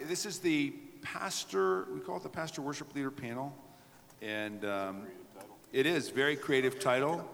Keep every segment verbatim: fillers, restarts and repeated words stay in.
this is the pastor, we call it the Pastor Worship Leader Panel. And um, it is, very creative title.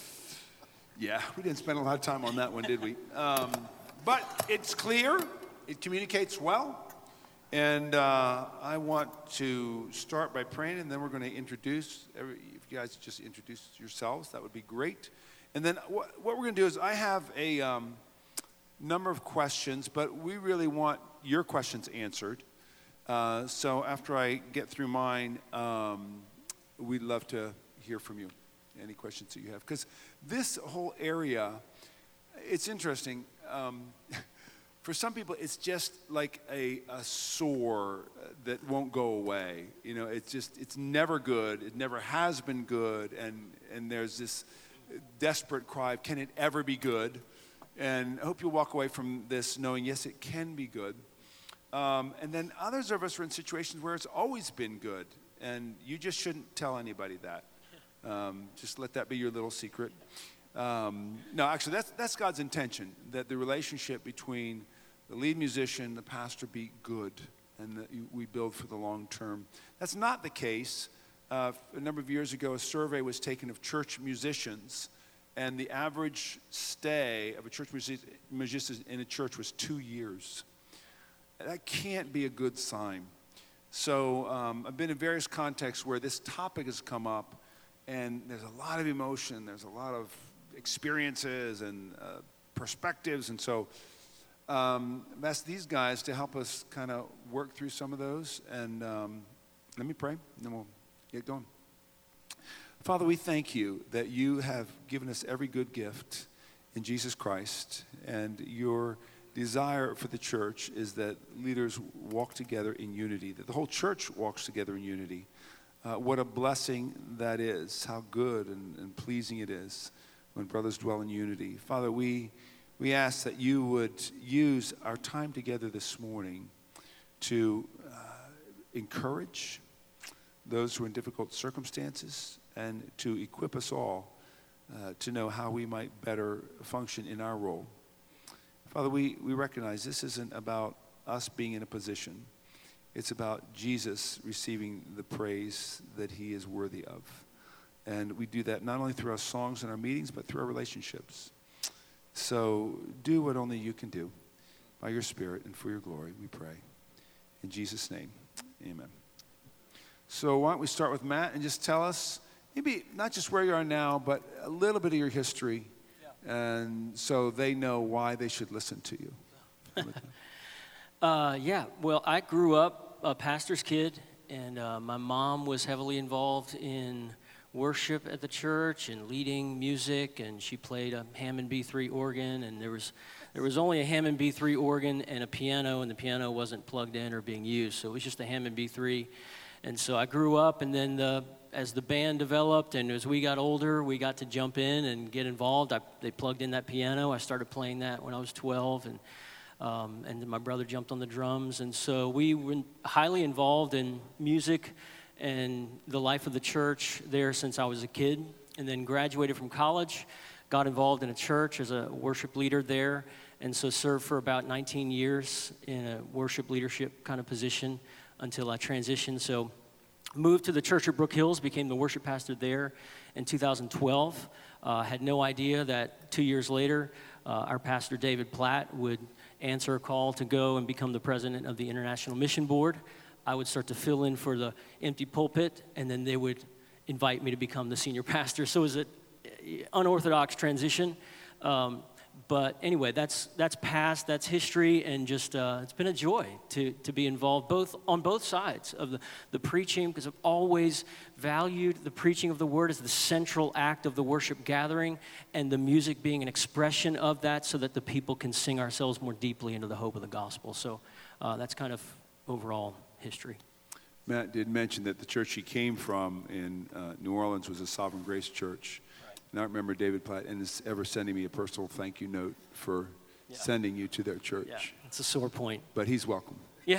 Yeah, we didn't spend a lot of time on that one, did we? Um, but it's clear, it communicates well. And uh, I want to start by praying, and then we're going to introduce, every, if you guys just introduce yourselves, that would be great. And then what, what we're going to do is I have a um, number of questions, but we really want your questions answered. Uh, so after I get through mine, um, we'd love to hear from you, any questions that you have. Because this whole area, it's interesting. Um, for some people, it's just like a, a sore that won't go away. You know, it's just, it's never good. It never has been good. And, and there's this desperate cry of, can it ever be good? And I hope you'll walk away from this knowing, yes, it can be good. Um, and then others of us are in situations where it's always been good. And you just shouldn't tell anybody that. Um, just let that be your little secret. Um, no, actually, that's that's God's intention, that the relationship between the lead musician, the pastor, be good, and that you, we build for the long term. That's not the case. Uh, a number of years ago, a survey was taken of church musicians, and the average stay of a church musician in a church was two years. That can't be a good sign. So um, I've been in various contexts where this topic has come up, and there's a lot of emotion, there's a lot of experiences and uh, perspectives, and so um, I've asked these guys to help us kind of work through some of those, and um, let me pray, and then we'll get going. Father, we thank you that you have given us every good gift in Jesus Christ, and your desire for the church is that leaders walk together in unity, that the whole church walks together in unity. Uh, what a blessing that is, how good and, and pleasing it is when brothers dwell in unity. Father, we we ask that you would use our time together this morning to uh, encourage those who are in difficult circumstances and to equip us all uh, to know how we might better function in our role. Father, we, we recognize this isn't about us being in a position. It's about Jesus receiving the praise that he is worthy of. And we do that not only through our songs and our meetings, but through our relationships. So do what only you can do by your Spirit and for your glory, we pray. In Jesus' name, amen. So why don't we start with Matt and just tell us, maybe not just where you are now, but a little bit of your history. And so they know why they should listen to you. uh, yeah, well, I grew up a pastor's kid, and uh, my mom was heavily involved in worship at the church and leading music, and she played a Hammond B three organ, and there was there was only a Hammond B three organ and a piano, and the piano wasn't plugged in or being used, so it was just a Hammond B three. And so I grew up, and then the, as the band developed and as we got older, we got to jump in and get involved. I, they plugged in that piano. I started playing that when I was twelve, and um, and then my brother jumped on the drums. And so we were highly involved in music and the life of the church there since I was a kid, and then graduated from college, got involved in a church as a worship leader there, and so served for about nineteen years in a worship leadership kind of position until I transitioned. So moved to the church at Brook Hills, became the worship pastor there in two thousand twelve. Uh, had no idea that two years later, uh, our pastor David Platt would answer a call to go and become the president of the International Mission Board. I would start to fill in for the empty pulpit, and then they would invite me to become the senior pastor. So it was an unorthodox transition. Um, But anyway, that's that's past, that's history, and just uh, it's been a joy to to be involved both on both sides of the, the preaching, because I've always valued the preaching of the word as the central act of the worship gathering, and the music being an expression of that, so that the people can sing ourselves more deeply into the hope of the gospel. So uh, that's kind of overall history. Matt did mention that the church he came from in uh, New Orleans was a Sovereign Grace Church. And I remember David Platt and is ever sending me a personal thank you note for yeah. sending you to their church. Yeah, it's a sore point. But he's welcome. Yeah.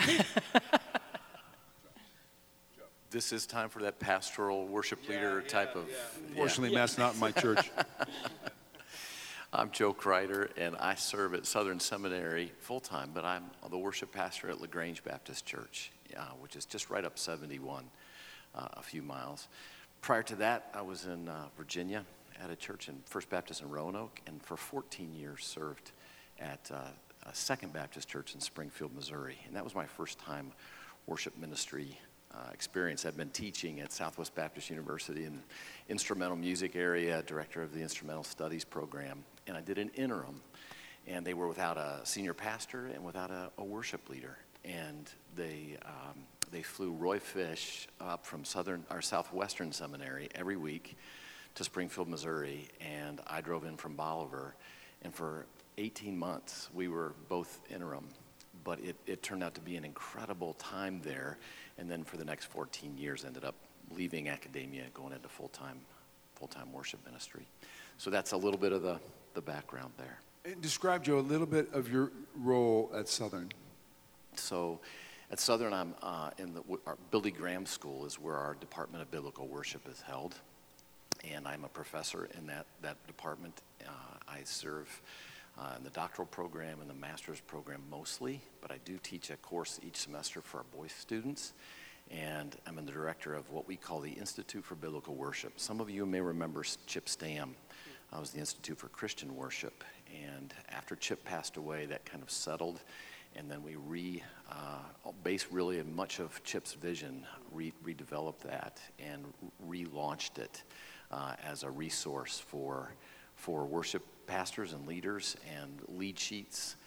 This is time for that pastoral worship leader yeah, type yeah, of... Yeah. Unfortunately, yeah. Matt's not in my church. I'm Joe Kreider, and I serve at Southern Seminary full-time, but I'm the worship pastor at LaGrange Baptist Church, uh, which is just right up seventy-one, uh, a few miles. Prior to that, I was in uh, Virginia at a church in First Baptist in Roanoke, and for fourteen years served at uh, a Second Baptist Church in Springfield, Missouri. And that was my first time worship ministry uh, experience. I've been teaching at Southwest Baptist University in the instrumental music area, director of the instrumental studies program, and I did an interim. And they were without a senior pastor and without a, a worship leader. And they um, they flew Roy Fish up from Southern or Southwestern Seminary every week to Springfield, Missouri, and I drove in from Bolivar. And for eighteen months, we were both interim, but it, it turned out to be an incredible time there. And then for the next fourteen years, ended up leaving academia and going into full-time full-time worship ministry. So that's a little bit of the, the background there. And describe, Joe, a little bit of your role at Southern. So at Southern, I'm uh, in the our Billy Graham School is where our Department of Biblical Worship is held. And I'm a professor in that, that department. Uh, I serve uh, in the doctoral program and the master's program mostly, but I do teach a course each semester for our boys students. And I'm the director of what we call the Institute for Biblical Worship. Some of you may remember Chip Stam. I was the Institute for Christian Worship. And after Chip passed away, that kind of settled. And then we re, uh, based really much of Chip's vision, re- redeveloped that and relaunched it uh, as a resource for, for worship pastors and leaders and lead sheets,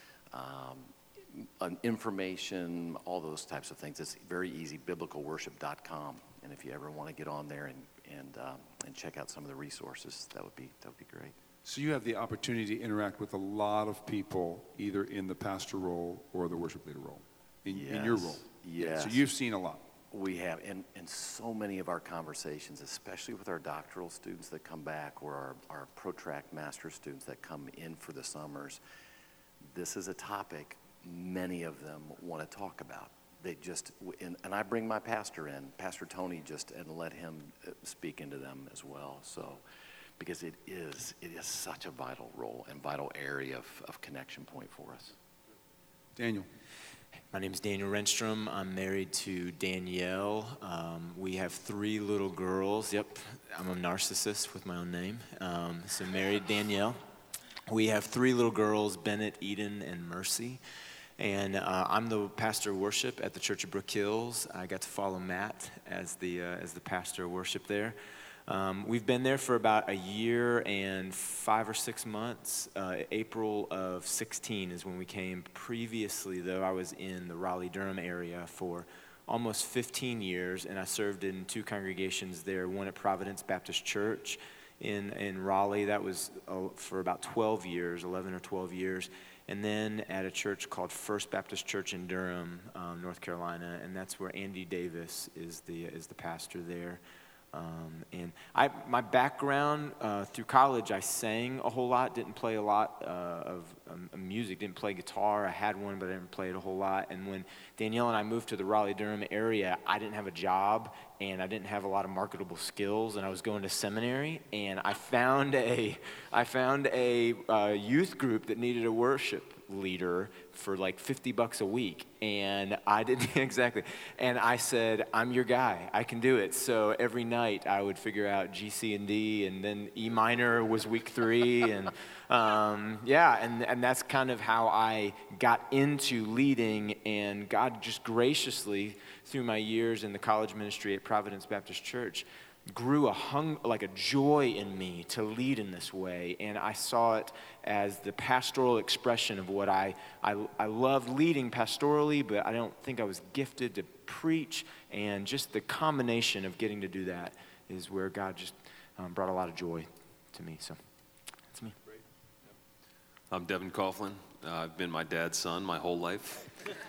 um, information, all those types of things. It's very easy, biblical worship dot com. And if you ever want to get on there and, and, um, and check out some of the resources, that would be, that would be great. So you have the opportunity to interact with a lot of people, either in the pastor role or the worship leader role, in, yes. in your role. Yes. So you've seen a lot. We have, and, and so many of our conversations, especially with our doctoral students that come back or our, our protract master students that come in for the summers, this is a topic many of them want to talk about. They just, and, and I bring my pastor in, Pastor Tony, just and let him speak into them as well. So, because it is, it is such a vital role and vital area of, of connection point for us. Daniel. My name is Daniel Renstrom. I'm married to Danielle. Um, we have three little girls. Yep, I'm a narcissist with my own name. Um, so married Danielle. We have three little girls, Bennett, Eden, and Mercy. And uh, I'm the pastor of worship at the Church of Brook Hills. I got to follow Matt as the uh, as the pastor of worship there. Um, we've been there for about a year and five or six months. Uh, April of sixteen is when we came. Previously, though, I was in the Raleigh-Durham area for almost fifteen years, and I served in two congregations there, one at Providence Baptist Church in, in Raleigh. That was uh, for about twelve years, eleven or twelve years. And then at a church called First Baptist Church in Durham, um, North Carolina, and that's where Andy Davis is the is the pastor there. Um, and I, my background uh, through college, I sang a whole lot, didn't play a lot uh, of um, music, didn't play guitar. I had one, but I didn't play it a whole lot. And when Danielle and I moved to the Raleigh-Durham area, I didn't have a job, and I didn't have a lot of marketable skills, and I was going to seminary, and I found a, I found a uh, youth group that needed a worship leader for like fifty bucks a week, and I didn't exactly, and I said, I'm your guy, I can do it. So every night I would figure out G, C, and D, and then E minor was week three, and um, yeah, and, and that's kind of how I got into leading, and God just graciously, through my years in the college ministry at Providence Baptist Church, grew a hung like a joy in me to lead in this way, and I saw it as the pastoral expression of what I I, I love leading pastorally, but I don't think I was gifted to preach, and just the combination of getting to do that is where God just um, brought a lot of joy to me. So that's me. I'm Devin Coughlin. Uh, I've been my dad's son my whole life.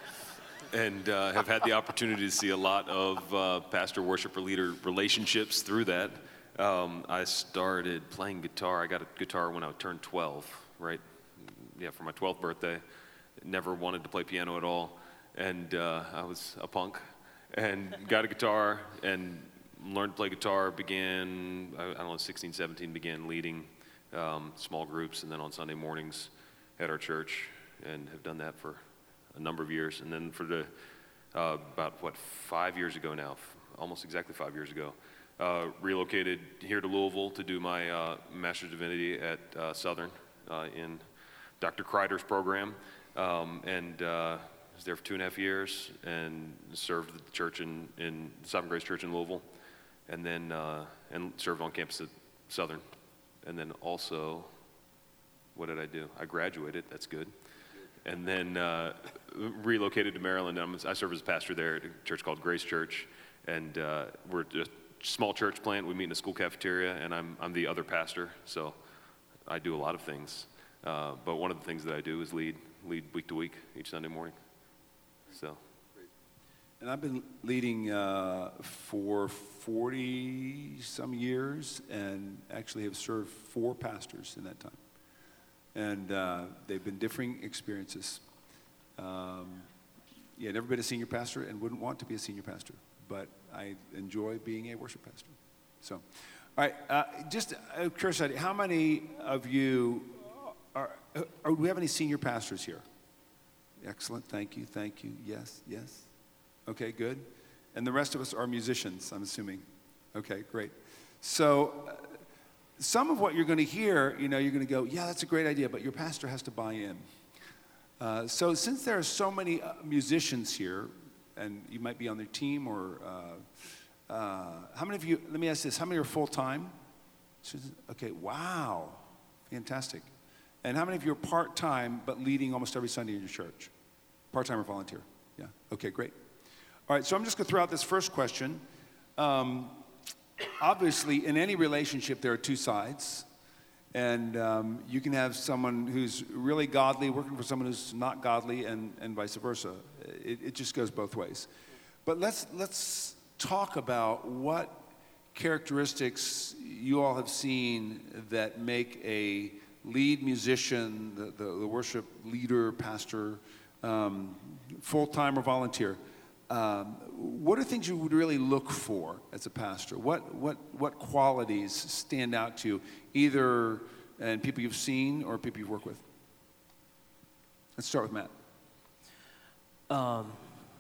And uh, have had the opportunity to see a lot of uh, pastor, worshiper, leader relationships through that. Um, I started playing guitar. I got a guitar when I turned twelve, right? Yeah, for my twelfth birthday. Never wanted to play piano at all. And uh, I was a punk. And got a guitar and learned to play guitar, began, I, I don't know, sixteen, seventeen, began leading um, small groups, and then on Sunday mornings at our church, and have done that for a number of years. And then for the uh, about what five years ago now, f- almost exactly five years ago, uh, relocated here to Louisville to do my uh, Master's of Divinity at uh, Southern uh, in Doctor Kreider's program, um, and uh, was there for two and a half years and served the church in, in Sovereign Grace Church in Louisville, and then uh, and served on campus at Southern, and then also, what did I do? I graduated. That's good. And then uh, relocated to Maryland. I'm, I serve as a pastor there at a church called Grace Church, and uh, we're a small church plant. We meet in a school cafeteria, and I'm I'm the other pastor, so I do a lot of things. Uh, but one of the things that I do is lead lead week to week each Sunday morning. So. And I've been leading uh, for forty some years, and actually have served four pastors in that time. And uh, they've been differing experiences. Um, yeah, never been a senior pastor and wouldn't want to be a senior pastor, but I enjoy being a worship pastor. So, all right, uh, just out of curiosity, how many of you are, are, do we have any senior pastors here? Excellent, thank you, thank you, yes, yes. Okay, good. And the rest of us are musicians, I'm assuming. Okay, great. So uh, some of what you're going to hear, you know, you're going to go, yeah, that's a great idea, but your pastor has to buy in. Uh, so since there are so many uh, musicians here, and you might be on their team, or uh, uh, how many of you, let me ask this, how many are full-time? Okay, wow, fantastic. And how many of you are part-time but leading almost every Sunday in your church? Part-time or volunteer? Yeah, okay, great. All right, so I'm just going to throw out this first question. Um, obviously, in any relationship, there are two sides. And um, you can have someone who's really godly working for someone who's not godly, and, and vice versa. It, it just goes both ways. But let's, let's talk about what characteristics you all have seen that make a lead musician, the, the, the worship leader, pastor, um, full-time or volunteer. Um, what are things you would really look for as a pastor? What what what qualities stand out to you, either in people you've seen or people you've worked with? Let's start with Matt. Um,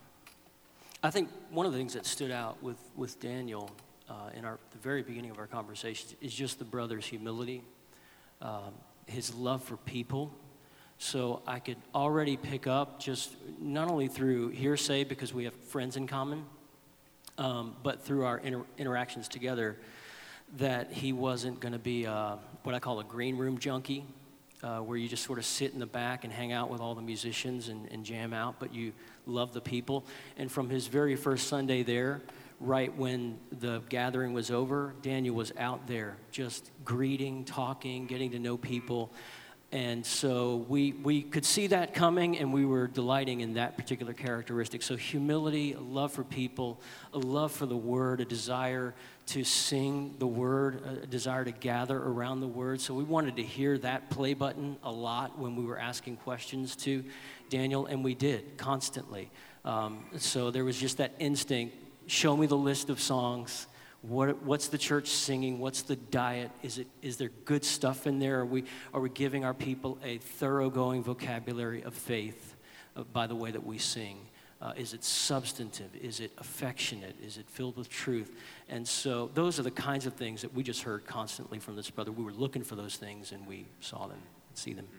I think one of the things that stood out with, with Daniel uh, in our the very beginning of our conversations is just the brother's humility, um, his love for people. So I could already pick up, just not only through hearsay because we have friends in common, um, but through our inter- interactions together, that he wasn't going to be uh, what I call a green room junkie, uh, where you just sort of sit in the back and hang out with all the musicians and, and jam out, but you love the people. And from his very first Sunday there, right when the gathering was over, Daniel was out there just greeting, talking, getting to know people. And so we we could see that coming, and we were delighting in that particular characteristic. So humility, a love for people, a love for the word, a desire to sing the word, a desire to gather around the word. So we wanted to hear that play button a lot when we were asking questions to Daniel, and we did constantly. Um, so there was just that instinct, show me the list of songs. What, what's the church singing? What's the diet? Is it is there good stuff in there? Are we are we giving our people a thoroughgoing vocabulary of faith uh, by the way that we sing? Uh, is it substantive? Is it affectionate? Is it filled with truth? And so those are the kinds of things that we just heard constantly from this brother. We were looking for those things, and we saw them, see them.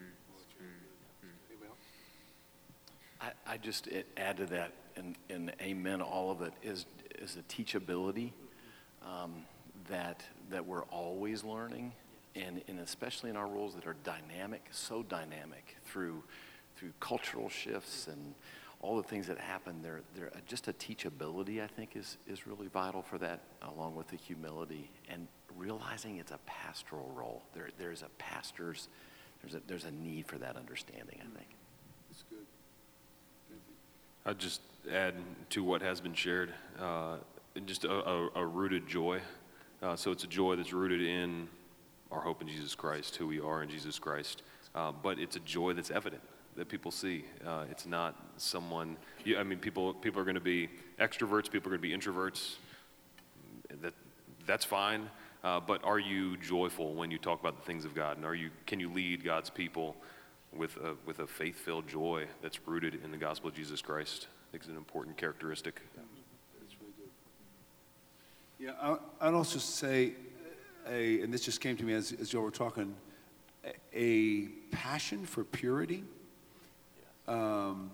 I, I just add to that, and, and amen, all of it, is, is the teachability. Um, that that we're always learning, and, and especially in our roles that are dynamic, so dynamic through through cultural shifts and all the things that happen. There, there just a teachability, I think, is is really vital for that, along with the humility and realizing it's a pastoral role. There there's a pastor's there's a there's a need for that understanding, I think. That's good. I'd just add to what has been shared. Uh, Just a, a, a rooted joy. Uh, so it's a joy that's rooted in our hope in Jesus Christ, who we are in Jesus Christ. Uh, but it's a joy that's evident, that people see. Uh, it's not someone, you, I mean, people people are going to be extroverts, people are going to be introverts. That That's fine. Uh, but are you joyful when you talk about the things of God? And are you can you lead God's people with a, with a faith-filled joy that's rooted in the gospel of Jesus Christ? I think it's an important characteristic. That's really good. Yeah, I, I'd also say, a, and this just came to me as, as y'all were talking, a, a passion for purity. Um,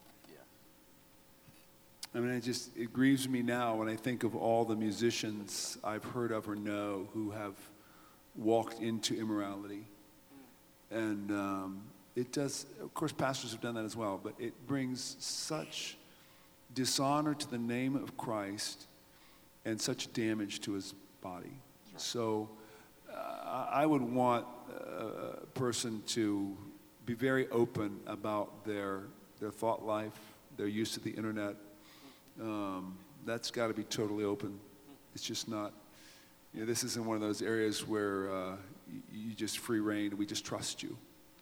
I mean, it just, it grieves me now when I think of all the musicians I've heard of or know who have walked into immorality. And um, it does, of course, pastors have done that as well, but it brings such dishonor to the name of Christ and such damage to his body. Right. So uh, I would want a person to be very open about their, their thought life, their use of the internet. Um, that's got to be totally open. It's just not, you know, this isn't one of those areas where uh, you, you just free reign and we just trust you.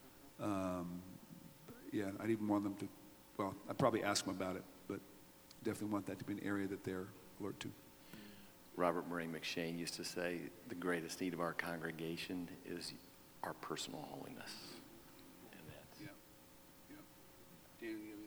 Um, yeah, I'd even want them to, well, I'd probably ask them about it, but definitely want that to be an area that they're alert to. Robert Murray McShane used to say, the greatest need of our congregation is our personal holiness. And that's, yeah. Yeah. Dan, you have anything?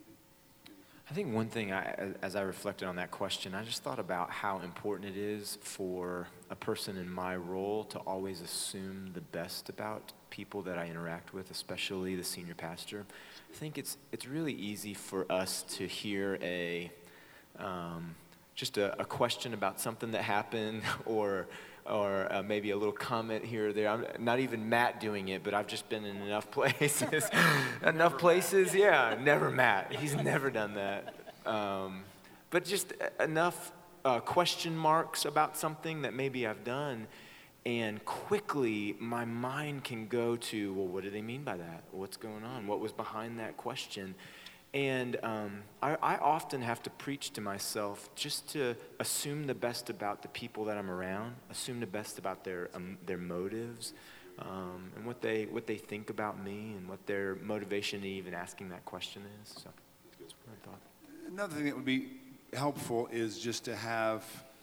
I think one thing, I, as I reflected on that question, I just thought about how important it is for a person in my role to always assume the best about people that I interact with, especially the senior pastor. I think it's it's really easy for us to hear a um, just a, a question about something that happened, or or uh, maybe a little comment here or there. I'm not even Matt doing it, but I've just been in enough places. enough places, yeah. Never Matt. He's never done that. Um, but just enough uh, question marks about something that maybe I've done, and quickly my mind can go to, well, what do they mean by that? What's going on? What was behind that question? And um, I, I often have to preach to myself just to assume the best about the people that I'm around, assume the best about their um, their motives, um, and what they what they think about me, and what their motivation in even asking that question is. So that's what I thought. Another thing that would be helpful is just to have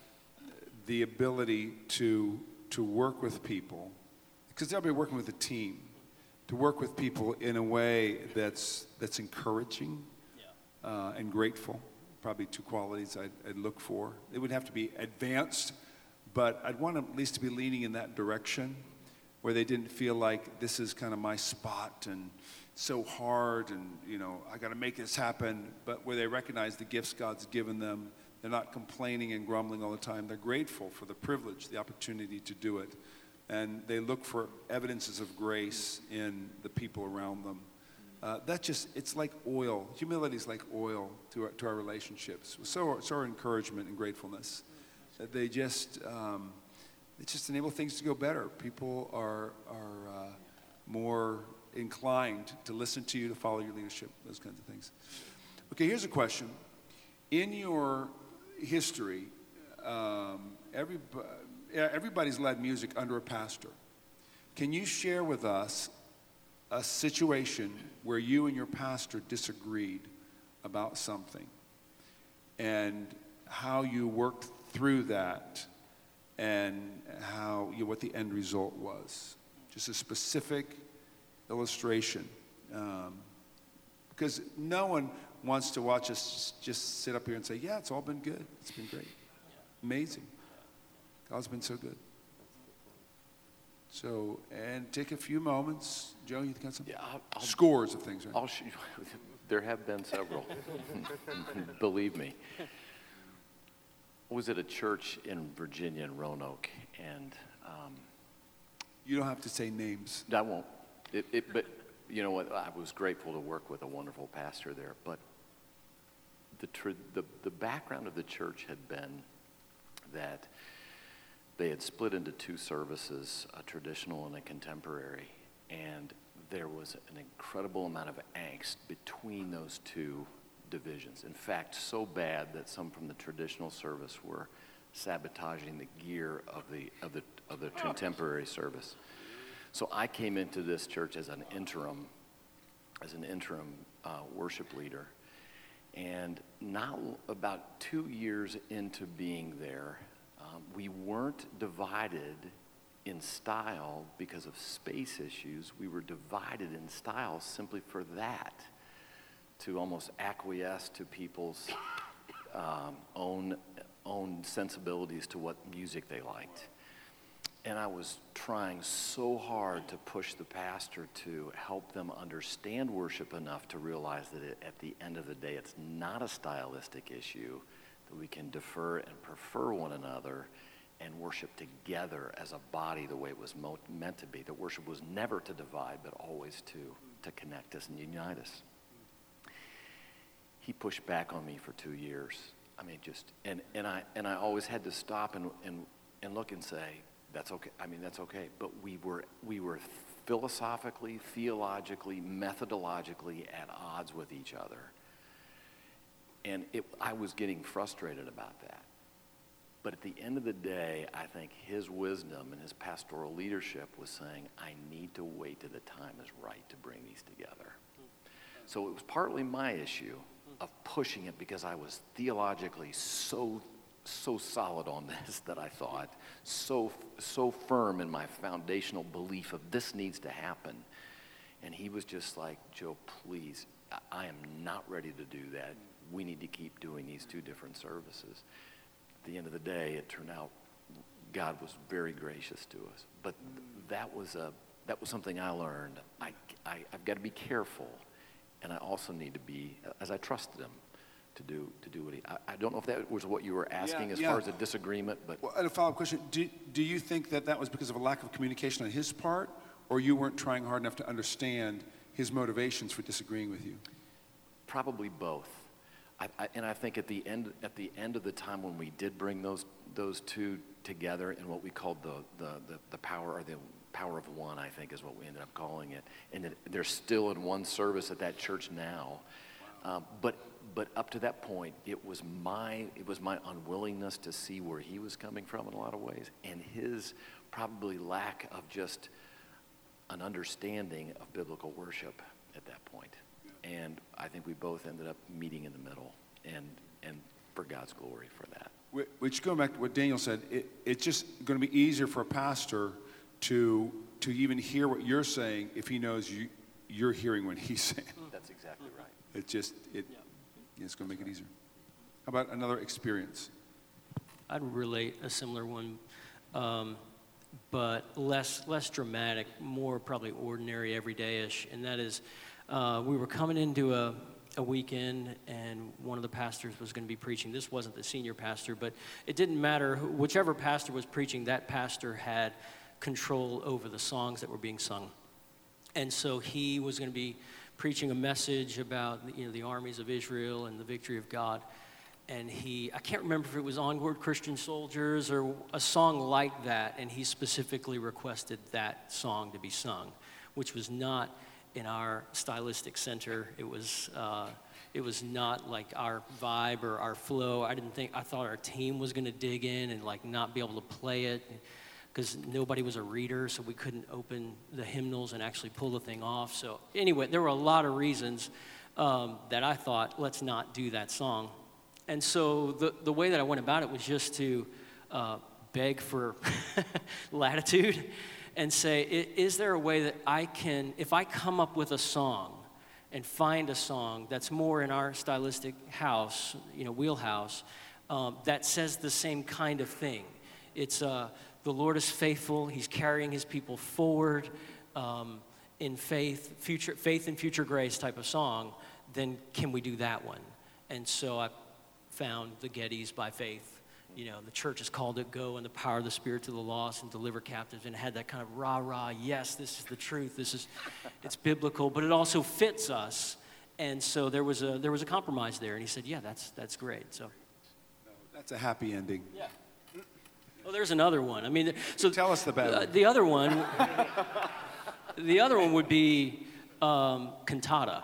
the ability to to work with people, because they'll be working with a team. To work with people in a way that's that's encouraging yeah. uh, and grateful. Probably two qualities I'd, I'd look for. It would have to be advanced, but I'd want them at least to be leaning in that direction, where they didn't feel like this is kind of my spot and so hard and, you know, I got to make this happen, but where they recognize the gifts God's given them. They're not complaining and grumbling all the time. They're grateful for the privilege, the opportunity to do it. And they look for evidences of grace in the people around them. Uh, that just, it's like oil. Humility is like oil to our, to our relationships. So, so our encouragement and gratefulness. That they just, um, it just enable things to go better. People are, are uh, more inclined to listen to you, to follow your leadership, those kinds of things. Okay, here's a question. In your history, um, everybody, everybody's led music under a pastor. Can you share with us a situation where you and your pastor disagreed about something and how you worked through that and how you, what the end result was? Just a specific illustration. Um, because no one wants to watch us just sit up here and say, yeah, it's all been good. It's been great. Amazing. God's been so good. So, and take a few moments. Joe, you got some? Yeah, I'll, I'll, Scores of things, right? I'll show you. There have been several. Believe me. I was at a church in Virginia, in Roanoke, and um, you don't have to say names. I won't. It, it, but you know what? I was grateful to work with a wonderful pastor there. But the tr- the the background of the church had been that they had split into two services, a traditional and a contemporary, and there was an incredible amount of angst between those two divisions. In fact, so bad that some from the traditional service were sabotaging the gear of the of the of the contemporary service. So I came into this church as an interim, as an interim uh, worship leader, and not about two years into being there, Um, we weren't divided in style, because of space issues, we were divided in style simply for that, to almost acquiesce to people's um, own, own sensibilities to what music they liked. And I was trying so hard to push the pastor to help them understand worship enough to realize that it, at the end of the day, it's not a stylistic issue, that we can defer and prefer one another and worship together as a body the way it was mo- meant to be. That worship was never to divide, but always to, to connect us and unite us. He pushed back on me for two years. I mean, just, and, and, I, and I always had to stop and, and, and look and say, that's okay. I mean, that's okay. But we were we were philosophically, theologically, methodologically at odds with each other. And it, I was getting frustrated about that. But at the end of the day, I think his wisdom and his pastoral leadership was saying, I need to wait till the time is right to bring these together. So it was partly my issue of pushing it because I was theologically so so solid on this that I thought, so so firm in my foundational belief of this needs to happen. And he was just like, Joe, please, I am not ready to do that. We need to keep doing these two different services. At the end of the day, it turned out God was very gracious to us. But that was a that was something I learned. I, I, I've got to be careful, and I also need to be, as I trusted him, to do to do what he, I, I don't know if that was what you were asking Yeah, as yeah. far as a disagreement, but Well, and a follow-up question, do, do you think that that was because of a lack of communication on his part, or you weren't trying hard enough to understand his motivations for disagreeing with you? probably both. I, I, and I think at the end at the end of the time when we did bring those those two together in what we called the the the, the power or the power of one, I think is what we ended up calling it, and it, they're still in one service at that church now. Wow. Um, but but up to that point, it was my it was my unwillingness to see where he was coming from in a lot of ways, and his probably lack of just an understanding of biblical worship at that point. And I think we both ended up meeting in the middle, and and for God's glory for that. Which, going back to what Daniel said, it, it's just going to be easier for a pastor to to even hear what you're saying if he knows you you're hearing what he's saying. That's exactly right. It just it it's going to make it easier. How about another experience? I'd relate a similar one, um, but less less dramatic, more probably ordinary, everyday-ish, and that is. Uh, we were coming into a, a weekend, and one of the pastors was going to be preaching. This wasn't the senior pastor, but it didn't matter. Who, whichever pastor was preaching, that pastor had control over the songs that were being sung. And so he was going to be preaching a message about, you know, the armies of Israel and the victory of God. And he, I can't remember if it was Onward Christian Soldiers or a song like that, and he specifically requested that song to be sung, which was not in our stylistic center. It was uh, it was not like our vibe or our flow. I didn't think, I thought our team was gonna dig in and like not be able to play it because nobody was a reader, so we couldn't open the hymnals and actually pull the thing off. So anyway, there were a lot of reasons um, that I thought, let's not do that song. And so the, the way that I went about it was just to uh, beg for latitude and say, is there a way that I can, if I come up with a song and find a song that's more in our stylistic house, you know, wheelhouse, um, that says the same kind of thing. It's uh, the Lord is faithful. He's carrying his people forward um, in faith, future faith and future grace type of song. Then can we do that one? And so I found the Gettys by Faith. You know, the church has called it Go in the Power of the Spirit to the Lost and Deliver Captives, and it had that kind of rah-rah, yes, this is the truth, this is, it's biblical, but it also fits us. And so there was a there was a compromise there, and he said, yeah, that's that's great. So That's a happy ending. yeah. Well, there's another one. I mean, so Tell us the bad uh, one. the other one, the other one would be um, cantata.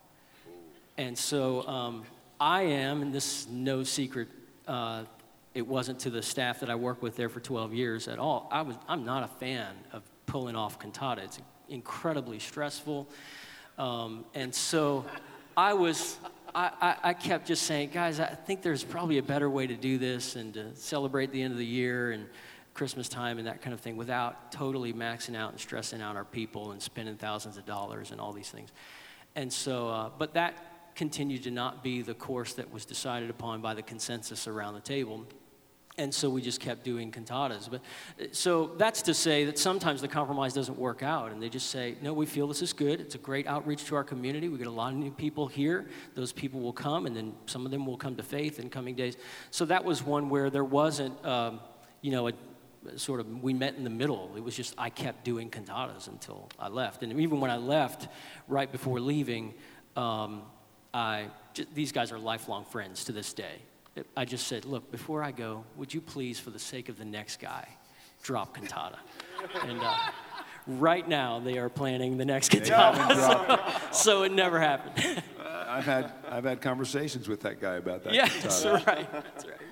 And so um, I am, and this is no secret. Uh, It wasn't to the staff that I worked with there for twelve years at all. I was, I'm not a fan of pulling off cantata. It's incredibly stressful. Um, and so I was, I, I, I kept just saying, guys, I think there's probably a better way to do this and to celebrate the end of the year. And Christmas time and that kind of thing without totally maxing out and stressing out our people and spending thousands of dollars and all these things. And so, uh, but that continued to not be the course that was decided upon by the consensus around the table. And so we just kept doing cantatas. But so that's to say that sometimes the compromise doesn't work out, and they just say, no, we feel this is good. It's a great outreach to our community. We get a lot of new people here. Those people will come, and then some of them will come to faith in coming days. So that was one where there wasn't, um, you know, a sort of, we met in the middle. It was just I kept doing cantatas until I left. And even when I left, right before leaving, um, I j- these guys are lifelong friends to this day. I just said, look, before I go, would you please, for the sake of the next guy, drop cantata? And uh, right now, they are planning the next cantata, so, so it never happened. Uh, I've had I've had conversations with that guy about that Yeah, cantata. that's right. That's right.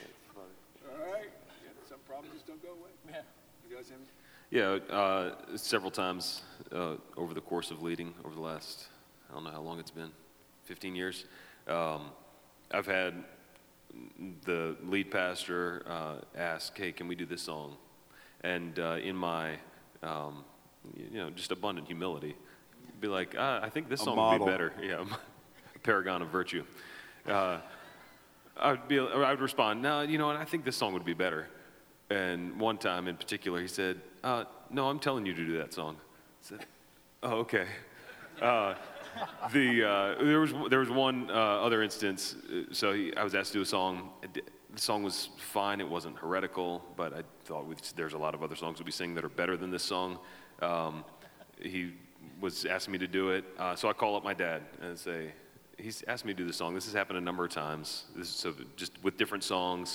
All right. Yeah, some problems just don't go away. Yeah. You guys have any? Yeah, uh, several times uh, over the course of leading over the last, I don't know how long it's been, fifteen years. Um, I've had the lead pastor uh, ask, hey, can we do this song? And uh, in my, um, you know, just abundant humility, be like, ah, I think this A song model. would be better. Yeah, a paragon of virtue. Uh, I'd be, or I'd respond, no, you know what, I think this song would be better. And one time in particular, he said, uh, no, I'm telling you to do that song. I said, oh, okay. Uh, the uh, there was there was one uh, other instance. uh, So he, I was asked to do a song. It di- The song was fine. It wasn't heretical, but I thought we, there's a lot of other songs that we sing that are better than this song. Um, he was asking me to do it, uh, so I call up my dad and say, he's asked me to do this song. This has happened a number of times. This is so just with different songs,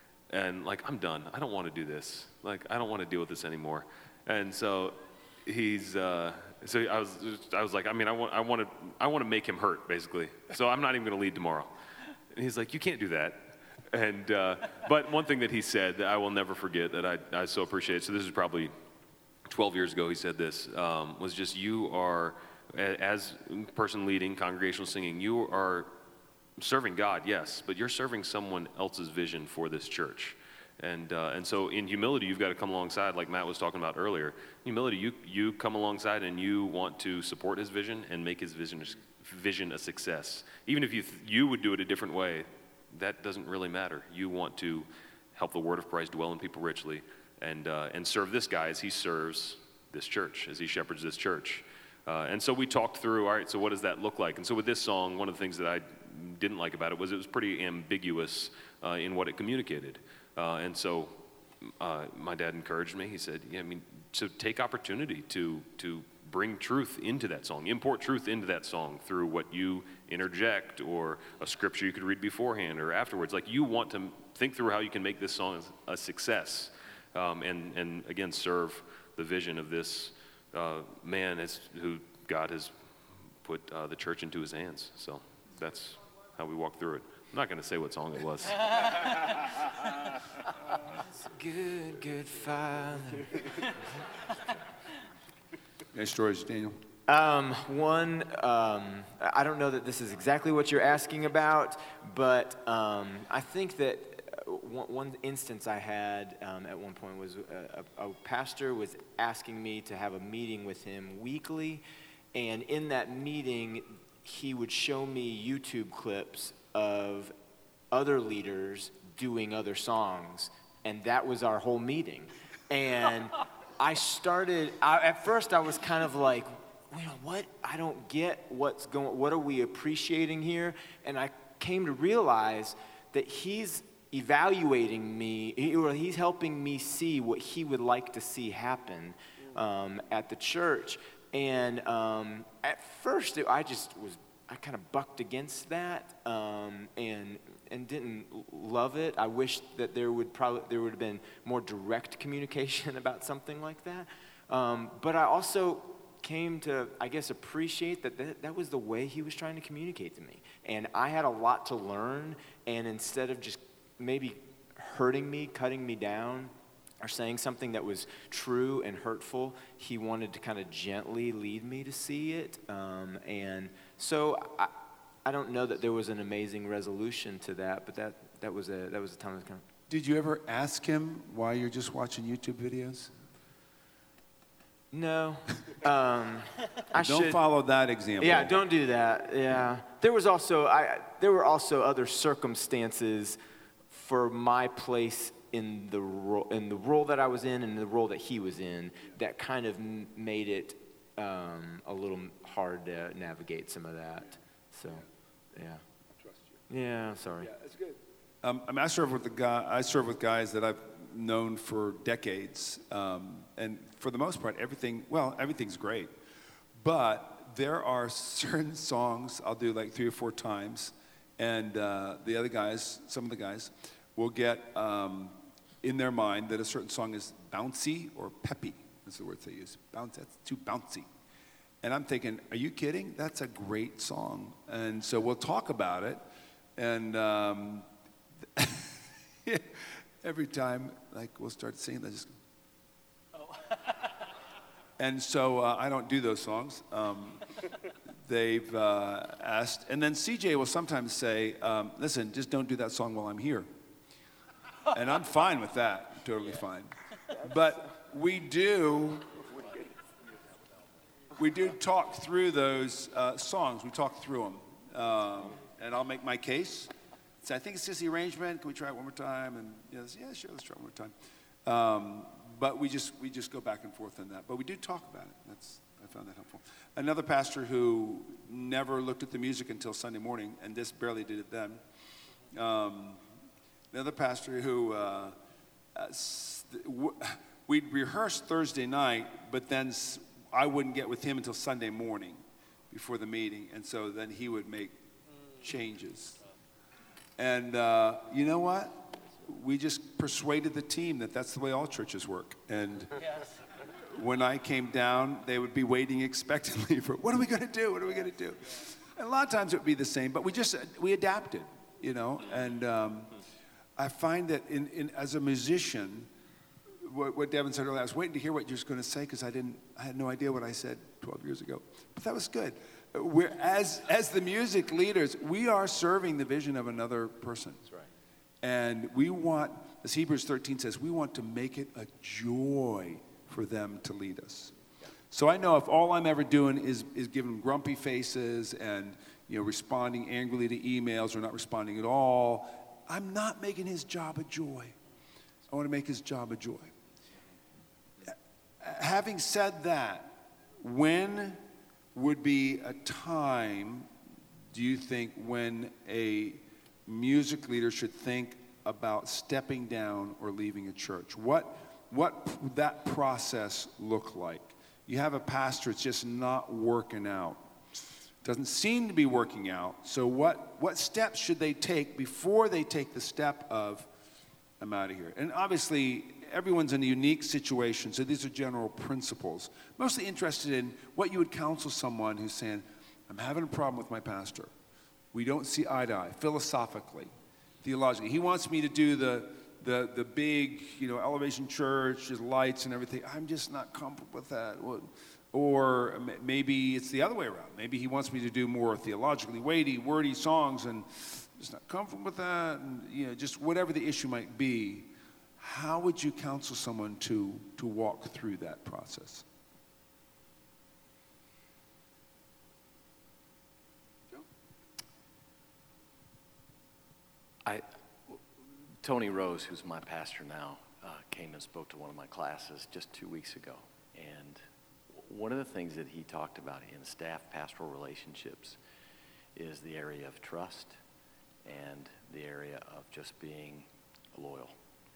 and like I'm done. I don't want to do this. Like I don't want to deal with this anymore. And so he's. Uh, So I was, I was like, I mean, I want, I want to, I want to make him hurt, basically. So I'm not even going to lead tomorrow. And he's like, you can't do that. And uh, but one thing that he said that I will never forget that I, I so appreciate. So this is probably twelve years ago. He said this um, was just you are, a- as a person leading congregational singing, you are serving God, yes, but you're serving someone else's vision for this church. And uh, and so in humility, you've got to come alongside, like Matt was talking about earlier. In humility, you you come alongside and you want to support his vision and make his vision vision a success. Even if you th- you would do it a different way, that doesn't really matter. You want to help the word of Christ dwell in people richly, and uh, and serve this guy as he serves this church, as he shepherds this church. Uh, and so we talked through, all right, so what does that look like? And so with this song, one of the things that I didn't like about it was it was pretty ambiguous uh, in what it communicated. Uh, and so uh, my dad encouraged me. He said, yeah, I mean, so take opportunity to to bring truth into that song, import truth into that song through what you interject or a scripture you could read beforehand or afterwards. Like you want to think through how you can make this song a success um, and, and, again, serve the vision of this uh, man as, who God has put uh, the church into his hands. So that's how we walk through it. I'm not going to say what song it was. Good, good Father. Any stories, Daniel? Um, one, um, I don't know that this is exactly what you're asking about, but um, I think that uh, one, one instance I had um, at one point was a, a, a pastor was asking me to have a meeting with him weekly, and in that meeting, he would show me YouTube clips of other leaders doing other songs, and that was our whole meeting. And I started, I, at first I was kind of like, you know, what? I don't get what's going, what are we appreciating here? And I came to realize that he's evaluating me, he, or he's helping me see what he would like to see happen um, at the church. And um, at first, it, I just was, I kind of bucked against that um, and and didn't love it. I wish that there would probably there would have been more direct communication about something like that. Um, but I also came to, I guess, appreciate that, that that was the way he was trying to communicate to me. And I had a lot to learn, and instead of just maybe hurting me, cutting me down, or saying something that was true and hurtful, he wanted to kind of gently lead me to see it. Um, and so I, I don't know that there was an amazing resolution to that, but that, that was a that was a time of kind Did you ever ask him why you're just watching YouTube videos? No. Um, I Don't should, follow that example. Yeah, don't do that. Yeah. There was also I there were also other circumstances for my place in the role in the role that I was in and the role that he was in that kind of m- made it um, a little hard to navigate some of that. So, yeah. I trust you. Yeah, sorry. Yeah, that's good. Um, I, mean, I serve with the guy. I serve with guys that I've known for decades, um, and for the most part, everything. Well, everything's great, but there are certain songs I'll do like three or four times, and uh, the other guys, some of the guys, will get um, in their mind that a certain song is bouncy or peppy. That's the words they use. Bounce. That's too bouncy. And I'm thinking, are you kidding? That's a great song. And so we'll talk about it, and. Um, Every time, like, we'll start singing, they just oh. And so uh, I don't do those songs. Um, they've uh, asked, and then C J will sometimes say, um, listen, just don't do that song while I'm here. And I'm fine with that, totally fine. But we do, we do talk through those uh, songs. We talk through them. Um, and I'll make my case. So I think it's just the arrangement. Can we try it one more time? And you know, yeah, sure, let's try it one more time. Um, but we just we just go back and forth on that. But we do talk about it. That's I found that helpful. Another pastor who never looked at the music until Sunday morning, and this barely did it then. Um, another pastor who uh, uh, w- we'd rehearse Thursday night, but then I wouldn't get with him until Sunday morning before the meeting, and so then he would make changes. And uh, you know what? We just persuaded the team that that's the way all churches work. And yes. When I came down, they would be waiting expectantly for, what are we going to do? What are we going to do? And a lot of times it would be the same, but we just, we adapted, you know. And um, I find that in, in as a musician, what, what Devin said earlier, I was waiting to hear what you were going to say because I didn't, I had no idea what I said twelve years ago. But that was good. We're, as, as the music leaders, we are serving the vision of another person. That's right. And we want, as Hebrews thirteen says, we want to make it a joy for them to lead us. Yeah. So I know if all I'm ever doing is, is giving grumpy faces and, you know, responding angrily to emails or not responding at all, I'm not making his job a joy. I want to make his job a joy. Having said that, when would be a time, do you think, when a music leader should think about stepping down or leaving a church? What what would that process look like? You have a pastor, it's just not working out. Doesn't seem to be working out. So what, what steps should they take before they take the step of, I'm out of here? And obviously, everyone's in a unique situation, so these are general principles. Mostly interested in what you would counsel someone who's saying, I'm having a problem with my pastor. We don't see eye to eye, philosophically, theologically. He wants me to do the, the, the big, you know, Elevation Church, his lights and everything. I'm just not comfortable with that. Or maybe it's the other way around. Maybe he wants me to do more theologically weighty, wordy songs, and I'm just not comfortable with that. And, you know, just whatever the issue might be. How would you counsel someone to, to walk through that process? I, Tony Rose, who's my pastor now, uh, came and spoke to one of my classes just two weeks ago. And one of the things that he talked about in staff pastoral relationships is the area of trust and the area of just being loyal.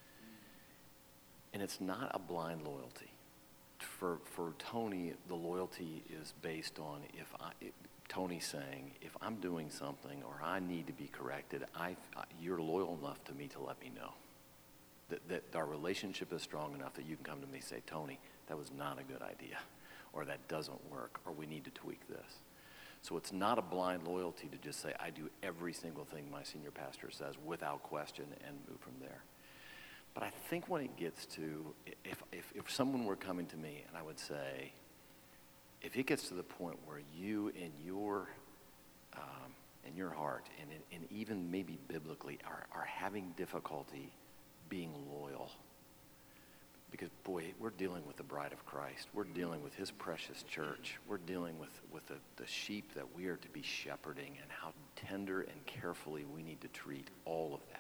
And it's not a blind loyalty. For for Tony, the loyalty is based on if I, it, Tony's saying, if I'm doing something or I need to be corrected, I, you're loyal enough to me to let me know. That, that our relationship is strong enough that you can come to me and say, Tony, that was not a good idea, or that doesn't work, or we need to tweak this. So it's not a blind loyalty to just say, I do every single thing my senior pastor says without question and move from there. But I think when it gets to, if, if, if someone were coming to me and I would say, if it gets to the point where you in your, um, in your heart and, and even maybe biblically are, are having difficulty being loyal. Because, boy, we're dealing with the bride of Christ. We're dealing with his precious church. We're dealing with, with the, the sheep that we are to be shepherding, and how tender and carefully we need to treat all of that.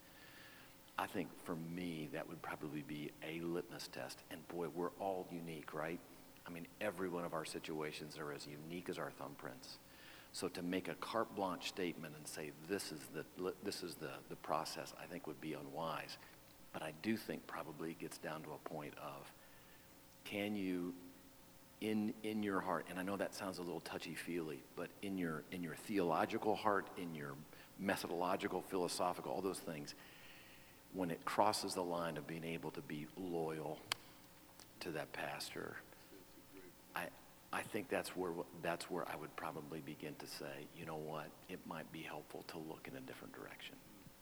I think for me, that would probably be a litmus test. And boy, we're all unique, right? I mean, every one of our situations are as unique as our thumbprints. So to make a carte blanche statement and say this is the this is the, the process, I think would be unwise. But I do think probably it gets down to a point of, can you, in in your heart, and I know that sounds a little touchy-feely, but in your in your theological heart, in your methodological, philosophical, all those things, when it crosses the line of being able to be loyal to that pastor, I I think that's where that's where I would probably begin to say, you know what, it might be helpful to look in a different direction.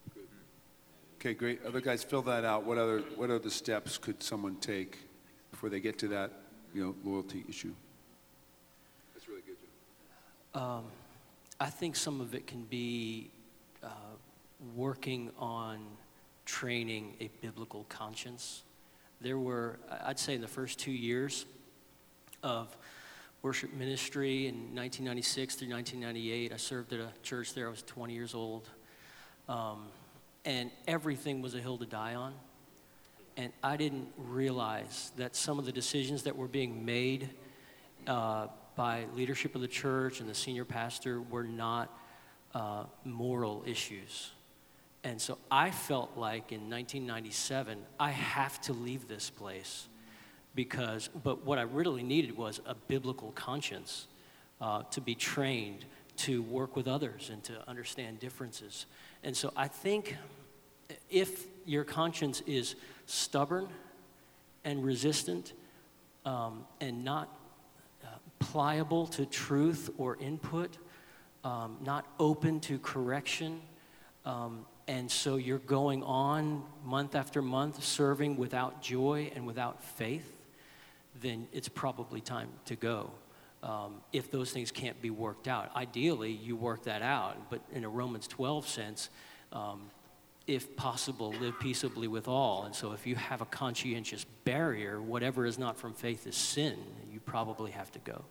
Okay, great. Other guys, fill that out. What other what other steps could someone take before they get to that, you know, loyalty issue? That's really good, Joe. Um, I think some of it can be uh, working on training a biblical conscience. There were, I'd say in the first two years of worship ministry in nineteen ninety-six through nineteen ninety-eight, I served at a church there. I was twenty years old. Um, and everything was a hill to die on. And I didn't realize that some of the decisions that were being made uh, by leadership of the church and the senior pastor were not uh, moral issues. And so I felt like in nineteen ninety-seven, I have to leave this place because, but what I really needed was a biblical conscience uh, to be trained to work with others and to understand differences. And so I think if your conscience is stubborn and resistant um, and not uh, pliable to truth or input, um, not open to correction, um, and so you're going on month after month serving without joy and without faith, then it's probably time to go. Um, if those things can't be worked out. Ideally, you work that out, but in a Romans twelve sense, um, if possible, live peaceably with all. And so if you have a conscientious barrier, whatever is not from faith is sin, you probably have to go.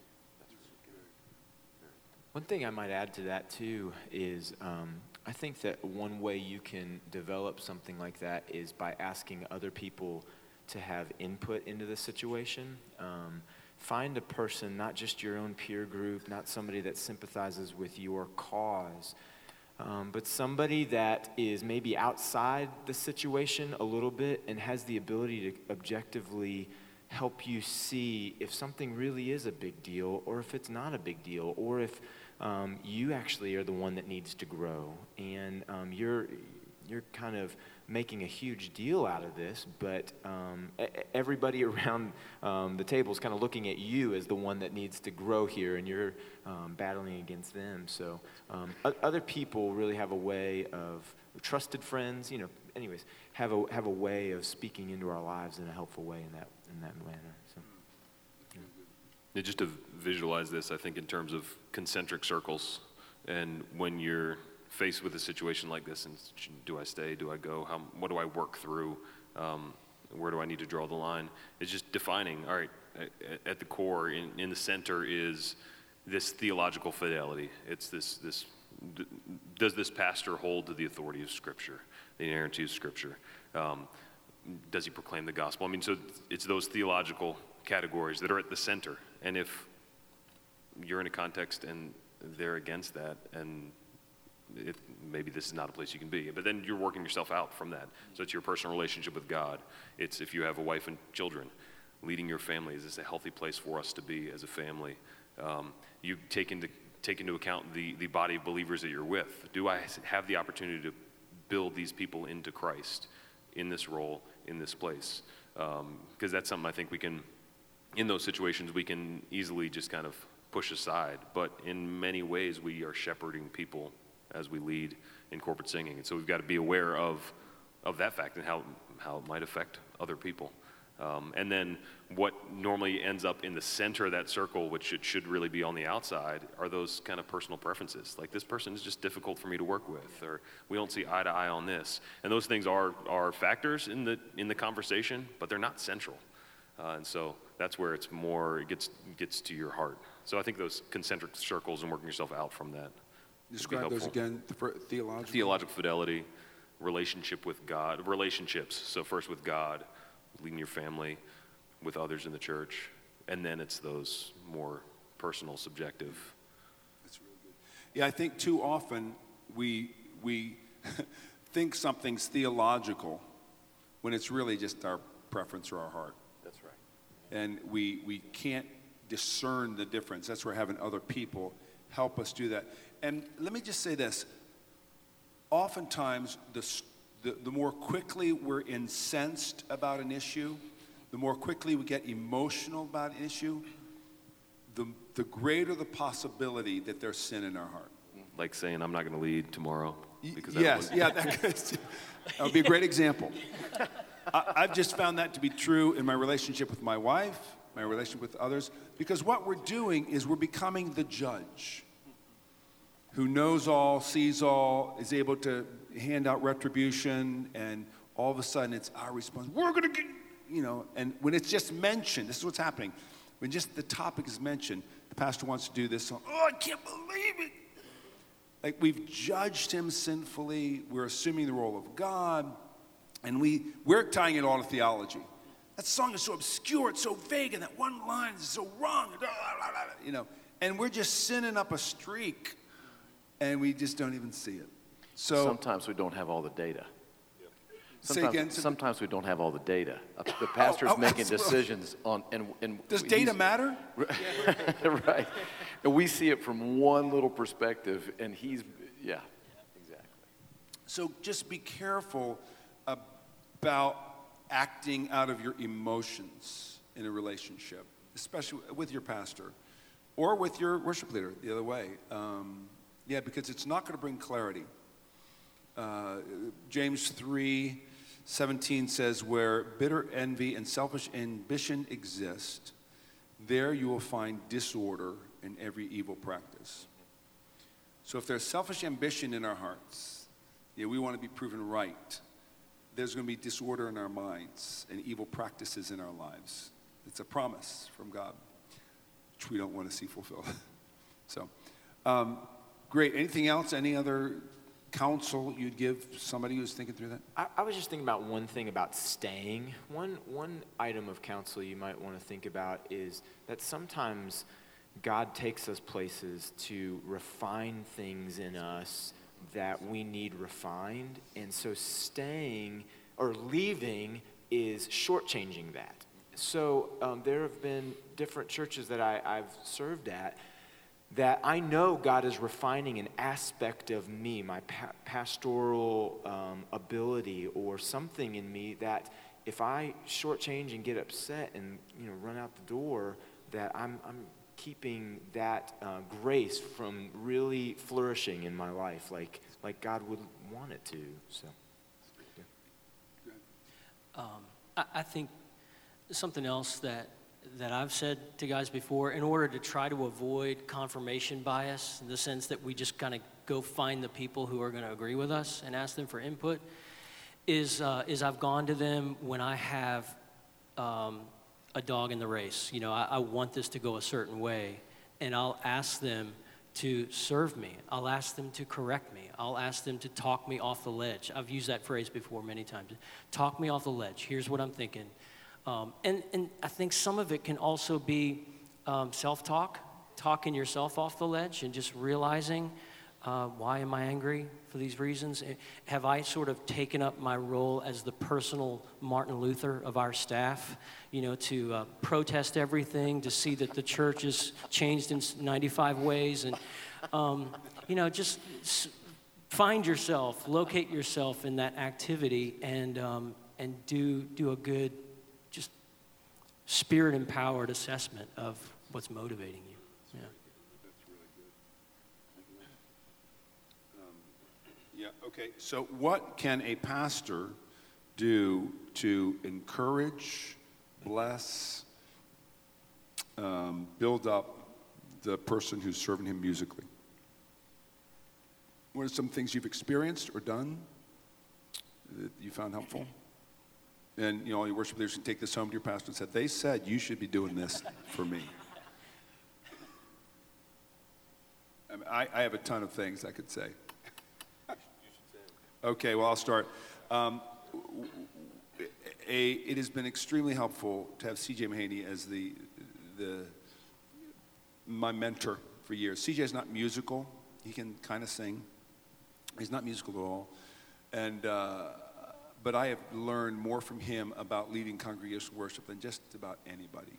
One thing I might add to that too is um, I think that one way you can develop something like that is by asking other people to have input into the situation. Um, find a person, not just your own peer group, not somebody that sympathizes with your cause, um, but somebody that is maybe outside the situation a little bit and has the ability to objectively help you see if something really is a big deal or if it's not a big deal, or if um, you actually are the one that needs to grow and um, you're you're kind of making a huge deal out of this, but um, everybody around um, the table is kind of looking at you as the one that needs to grow here, and you're um, battling against them. So um, other people really have a way of, trusted friends, you know, anyways, have a have a way of speaking into our lives in a helpful way in that in that manner. So, yeah. Yeah, just to visualize this, I think in terms of concentric circles, and when you're faced with a situation like this, and do I stay, do I go, how, what do I work through, um, where do I need to draw the line? It's just defining, all right, at the core, in, in the center is this theological fidelity. It's this, this, does this pastor hold to the authority of Scripture, the inerrancy of Scripture? Um, does he proclaim the gospel? I mean, so it's those theological categories that are at the center. And if you're in a context and they're against that, and It, maybe this is not a place you can be. But then you're working yourself out from that. So it's your personal relationship with God. It's if you have a wife and children, leading your family. Is this a healthy place for us to be as a family? Um, you take into, take into account the, the body of believers that you're with. Do I have the opportunity to build these people into Christ in this role, in this place? Because um, that's something I think we can, in those situations, we can easily just kind of push aside. But in many ways, we are shepherding people as we lead in corporate singing. And so we've got to be aware of of that fact and how, how it might affect other people. Um, and then what normally ends up in the center of that circle, which it should really be on the outside, are those kind of personal preferences. Like, this person is just difficult for me to work with, or we don't see eye to eye on this. And those things are are factors in the in the conversation, but they're not central. Uh, and so that's where it's more, it gets gets to your heart. So I think those concentric circles and working yourself out from that. Describe those again for theological. Theological fidelity, relationship with God, relationships. So first with God, leading your family, with others in the church, and then it's those more personal, subjective. That's really good. Yeah, I think too often we we think something's theological when it's really just our preference or our heart. That's right. And we we can't discern the difference. That's where having other people help us do that. And let me just say this. Oftentimes, the, the, the more quickly we're incensed about an issue, the more quickly we get emotional about an issue, the, the greater the possibility that there's sin in our heart. Like saying, I'm not going to lead tomorrow. Because yes, yeah, that, that would be a great example. I, I've just found that to be true in my relationship with my wife, my relationship with others, because what we're doing is we're becoming the judge who knows all, sees all, is able to hand out retribution, and all of a sudden it's our response. We're going to get, you know, and when it's just mentioned, this is what's happening. When just the topic is mentioned, the pastor wants to do this, so, oh, I can't believe it. Like, we've judged him sinfully, we're assuming the role of God, and we, we're tying it all to theology. That song is so obscure, it's so vague, and that one line is so wrong, you know, and we're just sinning up a streak, and we just don't even see it. So sometimes we don't have all the data. Say Sometimes, again. sometimes we don't have all the data. The pastor's oh, making absolutely. decisions on, and, and Does he's- data matter? right. And we see it from one little perspective, and he's, yeah, exactly. So just be careful about acting out of your emotions in a relationship, especially with your pastor or with your worship leader the other way. Um, yeah, because it's not going to bring clarity. Uh, James three seventeen says, where bitter envy and selfish ambition exist, there you will find disorder in every evil practice. So if there's selfish ambition in our hearts, yeah, we want to be proven right, there's going to be disorder in our minds and evil practices in our lives. It's a promise from God, which we don't want to see fulfilled. So, um, great. Anything else? Any other counsel you'd give somebody who's thinking through that? I, I was just thinking about one thing about staying. One one item of counsel you might want to think about is that sometimes God takes us places to refine things in us that we need refined, and so staying or leaving is shortchanging that. So um, there have been different churches that I, I've served at that I know God is refining an aspect of me, my pa- pastoral um, ability or something in me that if I shortchange and get upset and you know run out the door, that I'm, I'm keeping that uh, grace from really flourishing in my life like like God would want it to. So, yeah. Um, I, I think something else that that I've said to guys before, in order to try to avoid confirmation bias, in the sense that we just kind of go find the people who are going to agree with us and ask them for input, is uh, is I've gone to them when I have um, a dog in the race. You know, I, I want this to go a certain way, and I'll ask them to serve me. I'll ask them to correct me. I'll ask them to talk me off the ledge. I've used that phrase before many times. Talk me off the ledge. Here's what I'm thinking. Um, and, and I think some of it can also be um, self-talk, talking yourself off the ledge and just realizing, uh, why am I angry for these reasons? Have I sort of taken up my role as the personal Martin Luther of our staff, you know, to uh, protest everything, to see that the church is changed in ninety-five ways, and, um, you know, just s- find yourself, locate yourself in that activity, and um, and do do a good, just spirit-empowered assessment of what's motivating you. Yeah. That's really good. Um, yeah, okay. So what can a pastor do to encourage, bless, um, build up the person who's serving him musically. What are some things you've experienced or done that you found helpful? And, you know, all your worship leaders can take this home to your pastor and say, they said you should be doing this for me. I, mean, I, I have a ton of things I could say. Okay, well, I'll start. Um, a, it has been extremely helpful to have C J Mahaney as the, the my mentor for years. C J is not musical. He can kind of sing. He's not musical at all. And, uh, but I have learned more from him about leading congregational worship than just about anybody.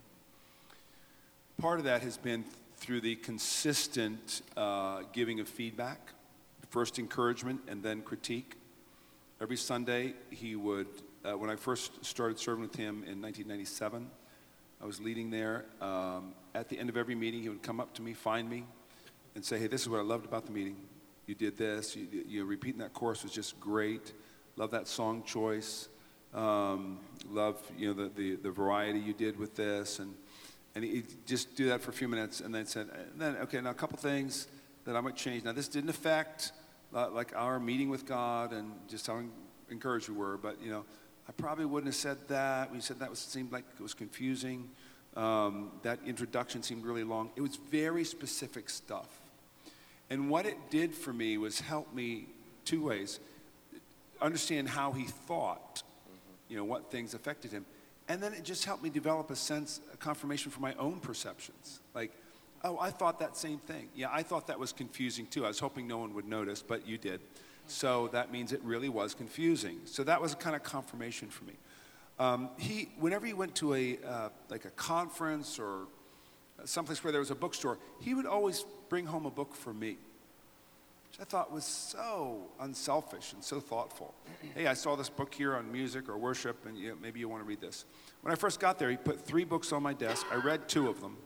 Part of that has been through the consistent uh, giving of feedback, first encouragement and then critique. Every Sunday he would, uh, when I first started serving with him in nineteen ninety-seven, I was leading there. Um, at the end of every meeting, he would come up to me, find me, and say, hey, this is what I loved about the meeting. You did this. You, you repeating that chorus was just great. Love that song choice. Um, love, you know, the, the, the variety you did with this. And and he just do that for a few minutes and then said, and then, okay, now a couple things that I might change. Now, this didn't affect, uh, like, our meeting with God and just how encouraged we were, but, you know, I probably wouldn't have said that. When you said that, was, it seemed like it was confusing. Um, that introduction seemed really long. It was very specific stuff. And what it did for me was help me two ways. Understand how he thought, you know, what things affected him. And then it just helped me develop a sense, a confirmation for my own perceptions. Like, oh, I thought that same thing. Yeah, I thought that was confusing too. I was hoping no one would notice, but you did. So that means it really was confusing. So that was a kind of confirmation for me. Um, he, whenever he went to a, uh, like a conference or someplace where there was a bookstore, he would always bring home a book for me, which I thought was so unselfish and so thoughtful. Hey, I saw this book here on music or worship, and you know, maybe you want to read this. When I first got there, he put three books on my desk. I read two of them.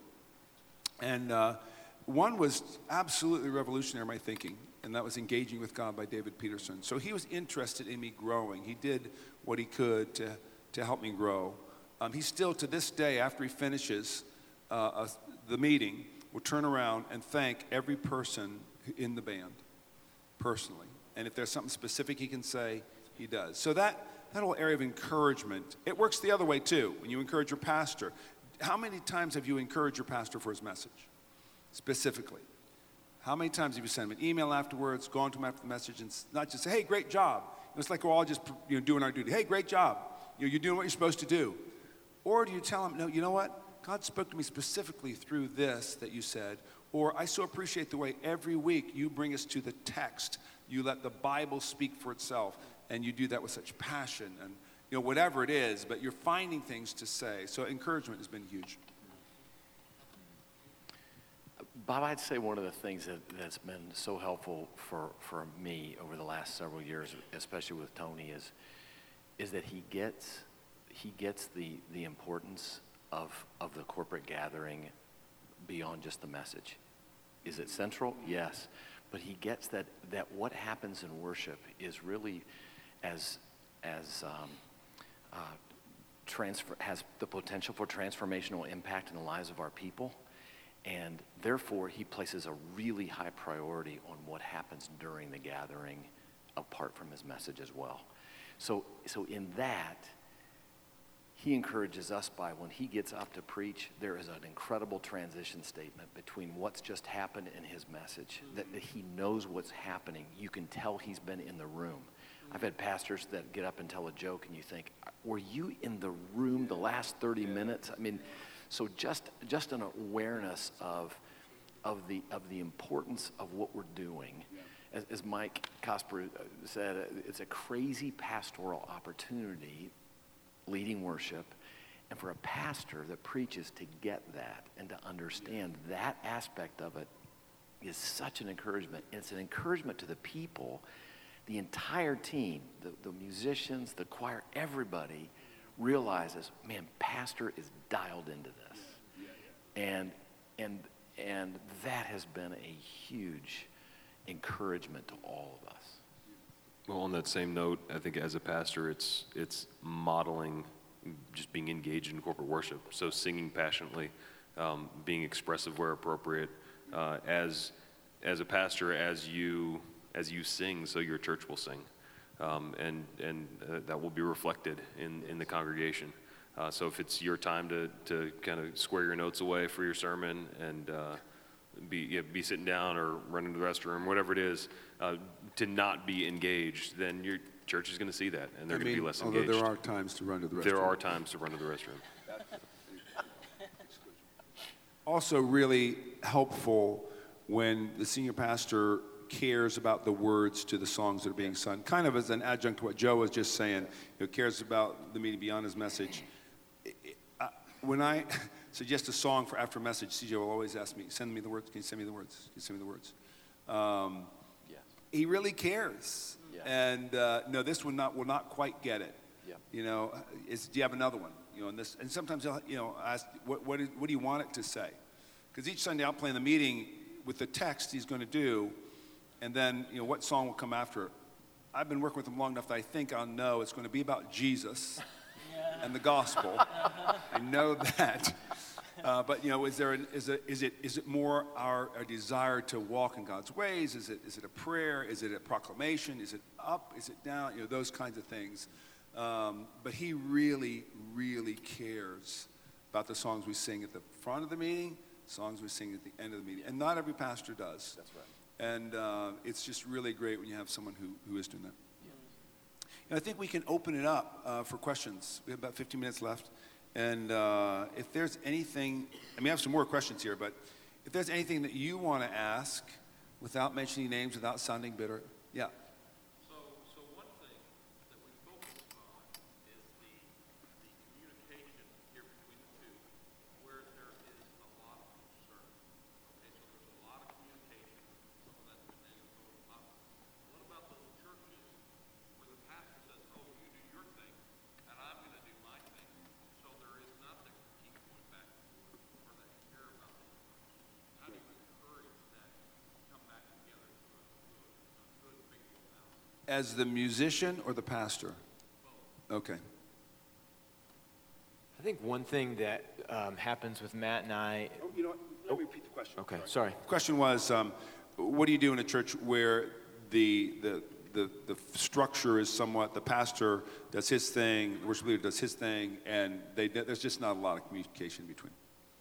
And uh, one was absolutely revolutionary in my thinking, and that was Engaging with God by David Peterson. So he was interested in me growing. He did what he could to, to help me grow. Um, he still, to this day, after he finishes uh, a, the meeting, will turn around and thank every person in the band personally. And if there's something specific he can say, he does. So that, that whole area of encouragement, it works the other way too. When you encourage your pastor, how many times have you encouraged your pastor for his message, specifically? How many times have you sent him an email afterwards, gone to him after the message, and not just say, hey, great job. It's like we're all just, you know, doing our duty. Hey, great job. You know, you're doing what you're supposed to do. Or do you tell him, no, you know what? God spoke to me specifically through this that you said. Or I so appreciate the way every week you bring us to the text. You let the Bible speak for itself. And you do that with such passion and, you know, whatever it is, but you're finding things to say. So encouragement has been huge. Bob, I'd say one of the things that, that's been so helpful for, for me over the last several years, especially with Tony, is is that he gets he gets the, the importance of, of the corporate gathering beyond just the message. Is it central? Yes. But he gets that, that what happens in worship is really as, as um, uh, transfer, has the potential for transformational impact in the lives of our people. And therefore, he places a really high priority on what happens during the gathering apart from his message as well. So, so in that, he encourages us by when he gets up to preach, there is an incredible transition statement between what's just happened and his message, that, that he knows what's happening. You can tell he's been in the room. I've had pastors that get up and tell a joke and you think, were you in the room the last thirty minutes? I mean, so just just an awareness of of the of the importance of what we're doing. As, as Mike Cosper said, it's a crazy pastoral opportunity, leading worship, and for a pastor that preaches to get that and to understand that aspect of it is such an encouragement. And it's an encouragement to the people, the entire team, the, the musicians, the choir, everybody realizes, man, pastor is dialed into this. And and and that has been a huge encouragement to all of us. Well, on that same note, I think as a pastor, it's it's modeling just being engaged in corporate worship. So singing passionately, um, being expressive where appropriate, uh, as as a pastor, as you as you sing, so your church will sing, um, and and uh, that will be reflected in in the congregation. Uh, so if it's your time to to kind of square your notes away for your sermon and uh, be yeah, be sitting down or running to the restroom, whatever it is, uh, to not be engaged, then your church is going to see that, and they're I going to mean, be less although engaged. there are times to run to the restroom. There are times to run to the restroom. Also really helpful when the senior pastor cares about the words to the songs that are being sung, kind of as an adjunct to what Joe was just saying, you know, cares about the meaning beyond his message. It- it- I- When I suggest a song for after a message, C J will always ask me, send me the words, can you send me the words? Can you send me the words? Um, Yes. he really cares. Yeah. And uh, no, this one not will not quite get it. Yeah. You know, is do you have another one? You know, and this, and sometimes I'll, you know, ask what what, is, what do you want it to say? Because each Sunday I'll play in the meeting with the text he's going to do, and then you know what song will come after it. I've been working with him long enough that I think I'll know it's going to be about Jesus and the gospel. I know that. Uh, but you know, is there an, is it is it is it more our, our desire to walk in God's ways? Is it is it a prayer? Is it a proclamation? Is it up? Is it down? You know, those kinds of things. Um, but he really, really cares about the songs we sing at the front of the meeting, songs we sing at the end of the meeting, and not every pastor does. That's right. And uh, it's just really great when you have someone who who is doing that. And I think we can open it up uh, for questions. We have about fifteen minutes left. And uh, if there's anything, I mean, I have some more questions here, but if there's anything that you want to ask without mentioning names, without sounding bitter, yeah. So, so one thing that we focus on is the, the communication here between the two, where there is a lot of concern. Okay, so there's a lot of communication. Some of that's been negative, some of it's positive. What about those churches where the pastor says, "Oh, you do your thing, and I'm going to do my thing," so there is nothing to keep going back or that care about the How do you encourage that to come back together to a, to a, a good, faithful balance? As the musician or the pastor? Okay. I think one thing that um, happens with Matt and I. Oh, you know what? Let me repeat the question. Okay, sorry. The question was, um, what do you do in a church where the, the, the, the structure is somewhat, the pastor does his thing, the worship leader does his thing, and they, there's just not a lot of communication between?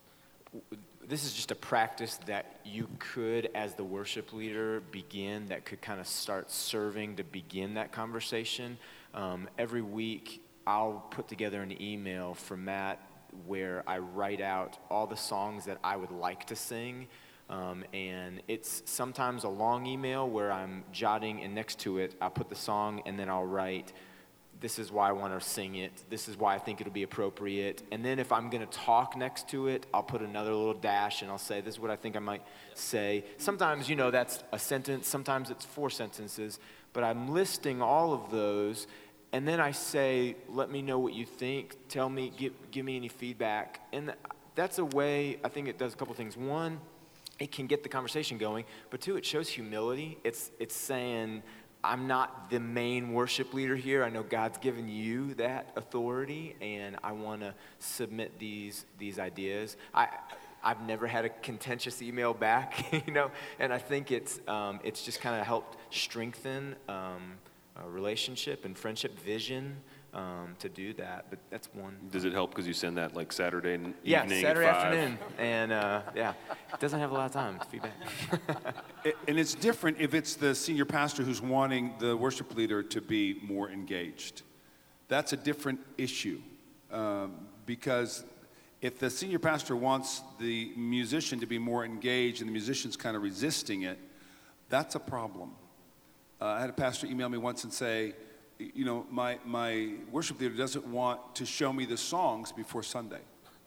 This is just a practice that you could, as the worship leader, begin, that could kind of start serving to begin that conversation. Um, every week, I'll put together an email for Matt where I write out all the songs that I would like to sing. Um, and it's sometimes a long email where I'm jotting, and next to it, I'll put the song, and then I'll write, this is why I want to sing it. This is why I think it'll be appropriate. And then if I'm going to talk next to it, I'll put another little dash and I'll say, this is what I think I might say. Sometimes, you know, that's a sentence. Sometimes it's four sentences. But I'm listing all of those. And then I say, let me know what you think. Tell me, give, give me any feedback. And that's a way, I think it does a couple things. One, it can get the conversation going. But two, it shows humility. It's, it's saying, I'm not the main worship leader here. I know God's given you that authority, and I want to submit these these ideas. I I've never had a contentious email back, you know, and I think it's um, it's just kind of helped strengthen um, a relationship and friendship vision um, to do that. But that's one. Does it help because you send that like Saturday n- Yeah, evening Saturday at five? afternoon, and uh, yeah, it doesn't have a lot of time to feedback. And it's different if it's the senior pastor who's wanting the worship leader to be more engaged. That's a different issue. Um, because if the senior pastor wants the musician to be more engaged and the musician's kind of resisting it, that's a problem. Uh, I had a pastor email me once and say, you know, my, my worship leader doesn't want to show me the songs before Sunday.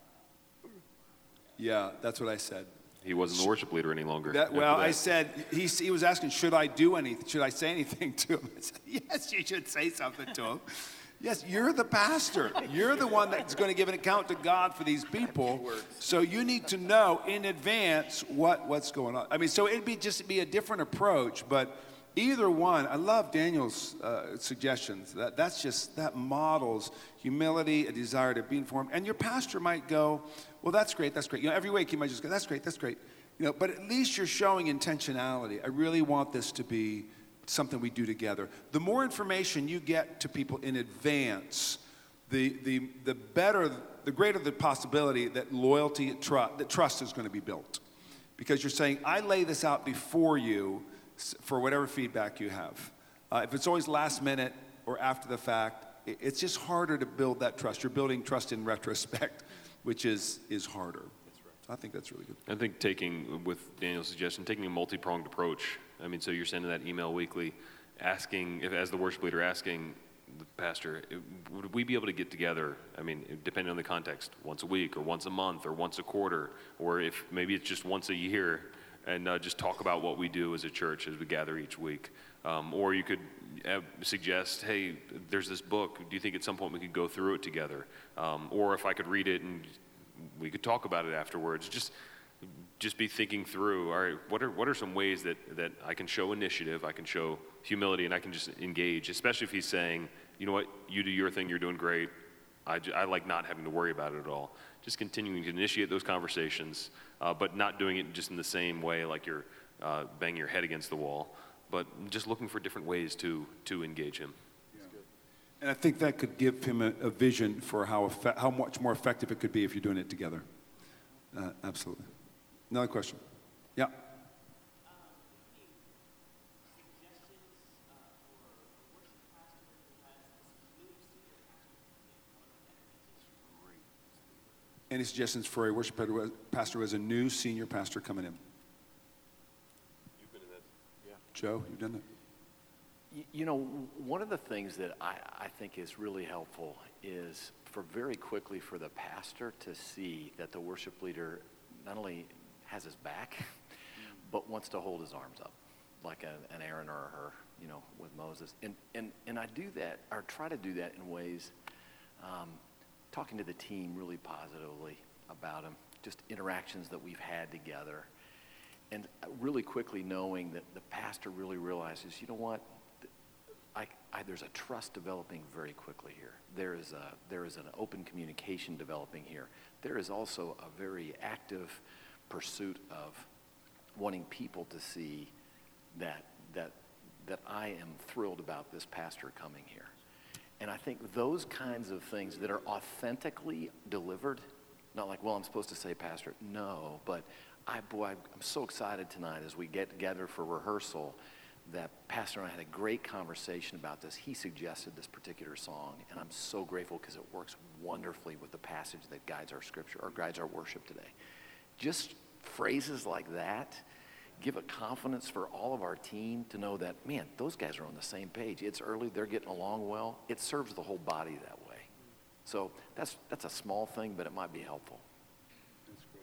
Yeah, that's what I said. He wasn't the worship leader any longer. That, after well, that. I said, he, he was asking, should I do anything? Should I say anything to him? I said, yes, you should say something to him. Yes, you're the pastor. You're the one that's going to give an account to God for these people. So you need to know in advance what, what's going on. I mean, so it'd be just be a different approach, but either one, I love Daniel's uh, suggestions. That, that's just, that models humility, a desire to be informed. And your pastor might go, well, that's great, that's great. You know, every week he might just go, that's great, that's great. You know, but at least you're showing intentionality. I really want this to be something we do together. The more information you get to people in advance, the the the better, the greater the possibility that loyalty, trust, that trust is going to be built. Because you're saying, I lay this out before you for whatever feedback you have. Uh, if it's always last minute or after the fact, it, it's just harder to build that trust. You're building trust in retrospect, which is is harder. I think that's really good. I think taking, with Daniel's suggestion, taking a multi-pronged approach. I mean, so you're sending that email weekly, asking, if, as the worship leader, asking the pastor, would we be able to get together, I mean, depending on the context, once a week or once a month or once a quarter, or if maybe it's just once a year, and uh, just talk about what we do as a church as we gather each week. Um, or you could uh, suggest, hey, there's this book, do you think at some point we could go through it together? Um, or if I could read it and we could talk about it afterwards. Just just be thinking through, all right, what are what are some ways that, that I can show initiative, I can show humility, and I can just engage, especially if he's saying, you know what, you do your thing, you're doing great. I, I like not having to worry about it at all. Just continuing to initiate those conversations, uh, but not doing it just in the same way like you're uh, banging your head against the wall, but just looking for different ways to to engage him. And I think that could give him a, a vision for how effe- how much more effective it could be if you're doing it together. Uh, absolutely. Another question. Yeah. Any suggestions for a worship pastor who has a new senior pastor coming in? You've been in that, yeah. Joe, you've done that? You know, one of the things that I, I think is really helpful is for very quickly for the pastor to see that the worship leader not only has his back, but wants to hold his arms up, like a, an Aaron or a Hur, you know, with Moses. And, and, and I do that, or try to do that in ways, um, talking to the team really positively about them, just interactions that we've had together. And really quickly knowing that the pastor really realizes, you know what, I, I, there's a trust developing very quickly here. There is a there is an open communication developing here. There is also a very active pursuit of wanting people to see that that that I am thrilled about this pastor coming here. And I think those kinds of things that are authentically delivered, not like, well, I'm supposed to say pastor. No, but I boy, I'm so excited tonight as we get together for rehearsal that Pastor and I had a great conversation about this. He suggested this particular song, and I'm so grateful because it works wonderfully with the passage that guides our scripture or guides our worship today. Just phrases like that give a confidence for all of our team to know that, man, those guys are on the same page. It's early, they're getting along well. It serves the whole body that way. So that's that's a small thing, but it might be helpful. That's great.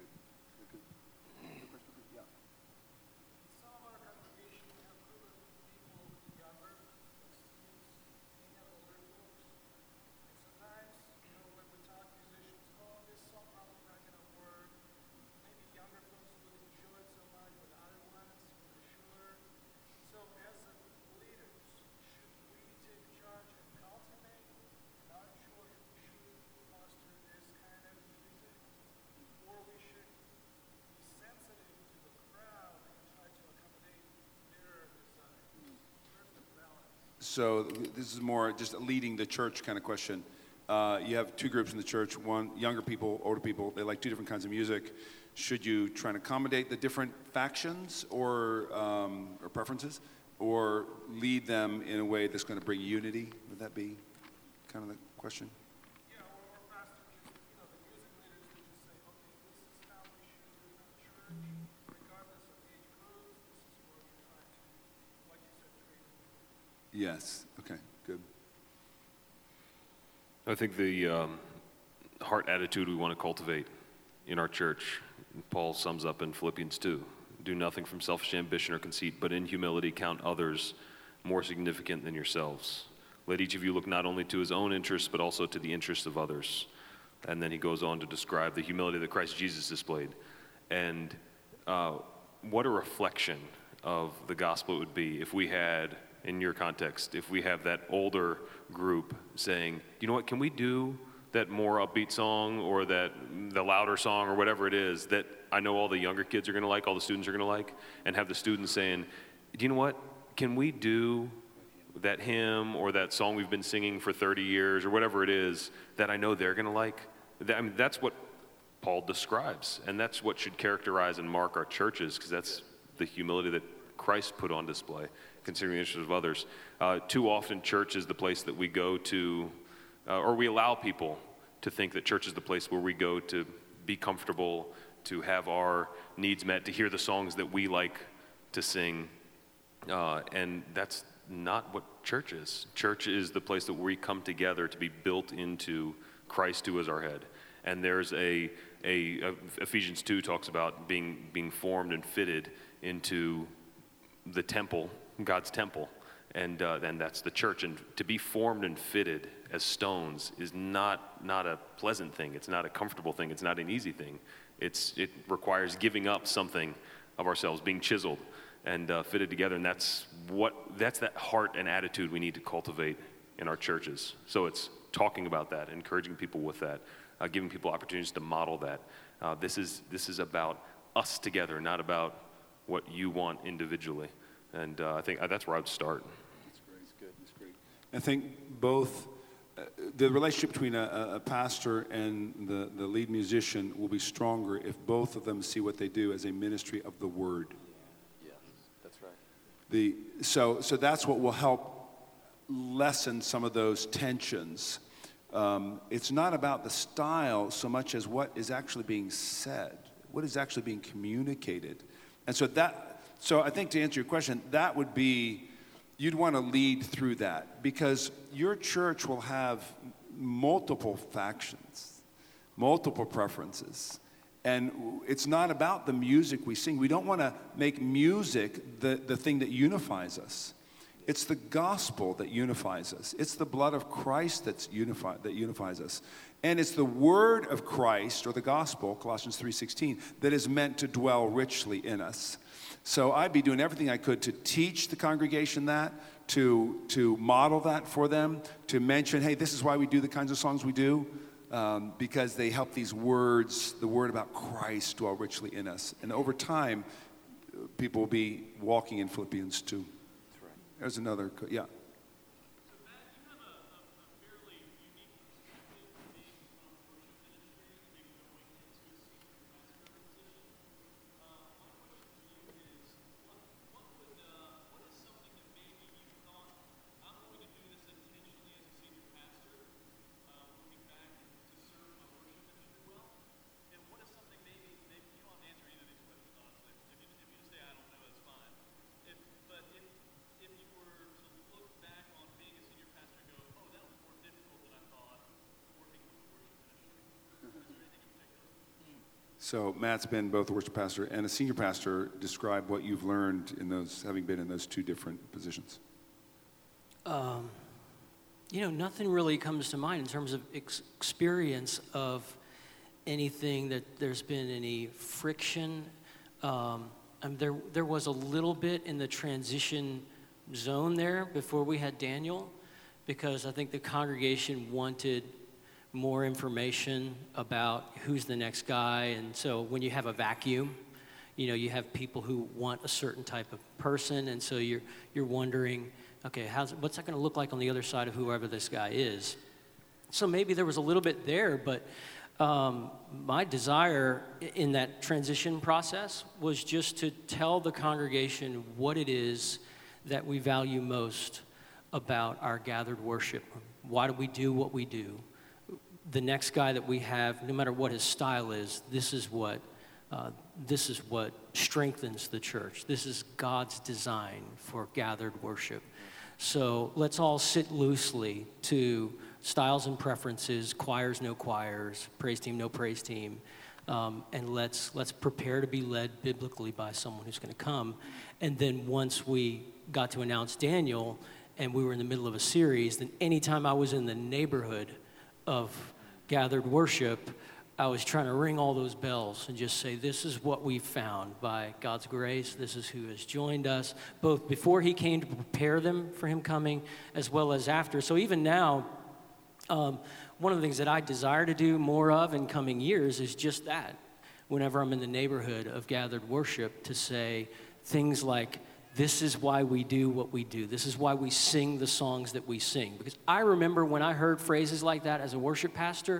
So this is more just a leading the church kind of question. Uh, you have two groups in the church, one, younger people, older people. They like two different kinds of music. Should you try and accommodate the different factions or, um, or preferences, or lead them in a way that's going to bring unity? Would that be kind of the question? Yeah, or, or pastor, you know, the music leaders would just say, okay, this is how we should do it in the church, regardless of age groups. This is where we try to, like you said, train them. Yes. Okay. Good. I think the um, heart attitude we want to cultivate in our church, Paul sums up in Philippians two. Do nothing from selfish ambition or conceit, but in humility count others more significant than yourselves. Let each of you look not only to his own interests, but also to the interests of others. And then he goes on to describe the humility that Christ Jesus displayed. And uh, what a reflection of the gospel it would be if we had, in your context, if we have that older group saying, you know what, can we do that more upbeat song or that the louder song or whatever it is that I know all the younger kids are going to like, all the students are going to like, and have the students saying, do you know what, can we do that hymn or that song we've been singing for thirty years or whatever it is that I know they're going to like? That, I mean, that's what Paul describes, and that's what should characterize and mark our churches, because that's the humility that Christ put on display, considering the interests of others. Uh, too often, church is the place that we go to, uh, or we allow people to think that church is the place where we go to be comfortable, to have our needs met, to hear the songs that we like to sing, uh, and that's not what church is. Church is the place that we come together to be built into Christ, who is our head. And there's a, a, a Ephesians two talks about being being formed and fitted into the temple, God's temple, and uh, then that's the church. And to be formed and fitted as stones is not not a pleasant thing. It's not a comfortable thing. It's not an easy thing. It's it requires giving up something of ourselves, being chiseled and uh, fitted together. And that's what that's that heart and attitude we need to cultivate in our churches. So it's talking about that, encouraging people with that, uh, giving people opportunities to model that. Uh, this is this is about us together, not about what you want individually. And uh, I think uh, that's where I would start. That's great. That's good. That's great. I think both uh, the relationship between a, a pastor and the, the lead musician will be stronger if both of them see what they do as a ministry of the word. Yes, that's right. The so so that's what will help lessen some of those tensions. Um, it's not about the style so much as what is actually being said, what is actually being communicated. And so that, so I think to answer your question, that would be, you'd want to lead through that, because your church will have multiple factions, multiple preferences. And it's not about the music we sing. We don't want to make music the, the thing that unifies us. It's the gospel that unifies us. It's the blood of Christ that's unified, that unifies us. And it's the word of Christ, or the gospel, Colossians three sixteen, that is meant to dwell richly in us. So I'd be doing everything I could to teach the congregation that, to, to model that for them, to mention, hey, this is why we do the kinds of songs we do, um, because they help these words, the word about Christ, dwell richly in us. And over time, people will be walking in Philippians two. There's another, yeah. So Matt's been both a worship pastor and a senior pastor. Describe what you've learned in those, having been in those two different positions. Um, you know, nothing really comes to mind in terms of ex- experience of anything that there's been any friction. Um, and there, there was a little bit in the transition zone there before we had Daniel, because I think the congregation wanted more information about who's the next guy. And so when you have a vacuum, you know, you have people who want a certain type of person, and so you're you're wondering, okay, how's what's that going to look like on the other side of whoever this guy is? So maybe there was a little bit there, but um, my desire in that transition process was just to tell the congregation what it is that we value most about our gathered worship. Why do we do what we do? The next guy that we have, no matter what his style is, this is what uh, this is what strengthens the church. This is God's design for gathered worship. So let's all sit loosely to styles and preferences, choirs, no choirs, praise team, no praise team, um, and let's let's prepare to be led biblically by someone who's going to come. And then once we got to announce Daniel, and we were in the middle of a series, then anytime I was in the neighborhood of gathered worship, I was trying to ring all those bells and just say, this is what we've found by God's grace. This is who has joined us, both before he came to prepare them for him coming, as well as after. So even now, um, one of the things that I desire to do more of in coming years is just that. Whenever I'm in the neighborhood of gathered worship, to say things like, this is why we do what we do. This is why we sing the songs that we sing. Because I remember when I heard phrases like that as a worship pastor,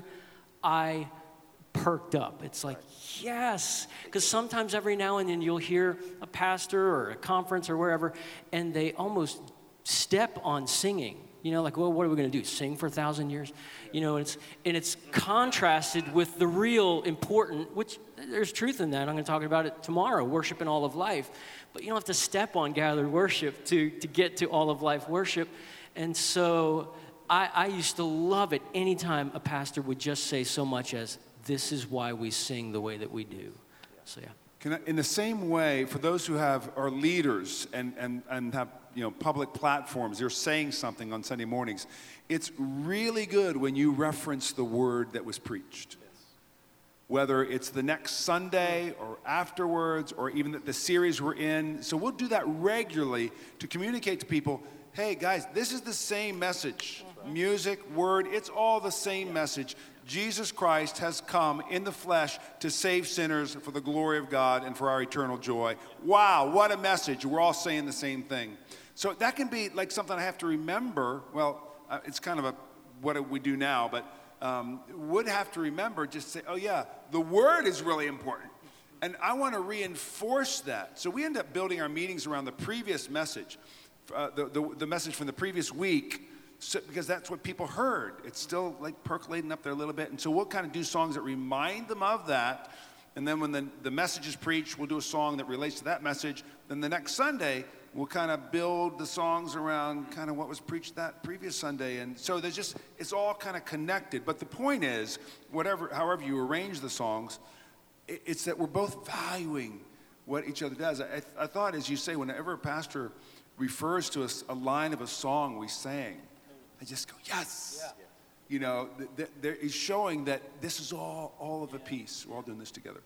I perked up. It's like, yes. Because sometimes every now and then you'll hear a pastor or a conference or wherever, and they almost step on singing. You know, like, well, what are we going to do? Sing for a thousand years? You know, and it's, and it's contrasted with the real important, which there's truth in that. I'm going to talk about it tomorrow, worship in all of life. But you don't have to step on gathered worship to, to get to all of life worship. And so I, I used to love it anytime a pastor would just say so much as, this is why we sing the way that we do. So, yeah. Can I, in the same way, for those who have are leaders and, and, and have you know public platforms, they're saying something on Sunday mornings, it's really good when you reference the word that was preached. Yes. Whether it's the next Sunday or afterwards or even the, the series we're in. So we'll do that regularly to communicate to people, hey guys, this is the same message. Right. Music, word, it's all the same yeah. message. Jesus Christ has come in the flesh to save sinners for the glory of God and for our eternal joy. Wow, what a message. We're all saying the same thing. So that can be like something I have to remember. Well, uh, it's kind of a what do we do now, but um, would have to remember, just say, oh yeah, the word is really important. And I want to reinforce that. So we end up building our meetings around the previous message, uh, the, the, the message from the previous week, so, because that's what people heard. It's still like percolating up there a little bit. And so we'll kind of do songs that remind them of that. And then when the, the message is preached, we'll do a song that relates to that message. Then the next Sunday, we'll kind of build the songs around kind of what was preached that previous Sunday. And so there's just, it's all kind of connected. But the point is, whatever, however you arrange the songs, it, it's that we're both valuing what each other does. I, I thought, as you say, whenever a pastor refers to a, a line of a song we sang, I just go, yes. Yeah. You know, th- th- there is showing that this is all, all of a piece. We're all doing this together.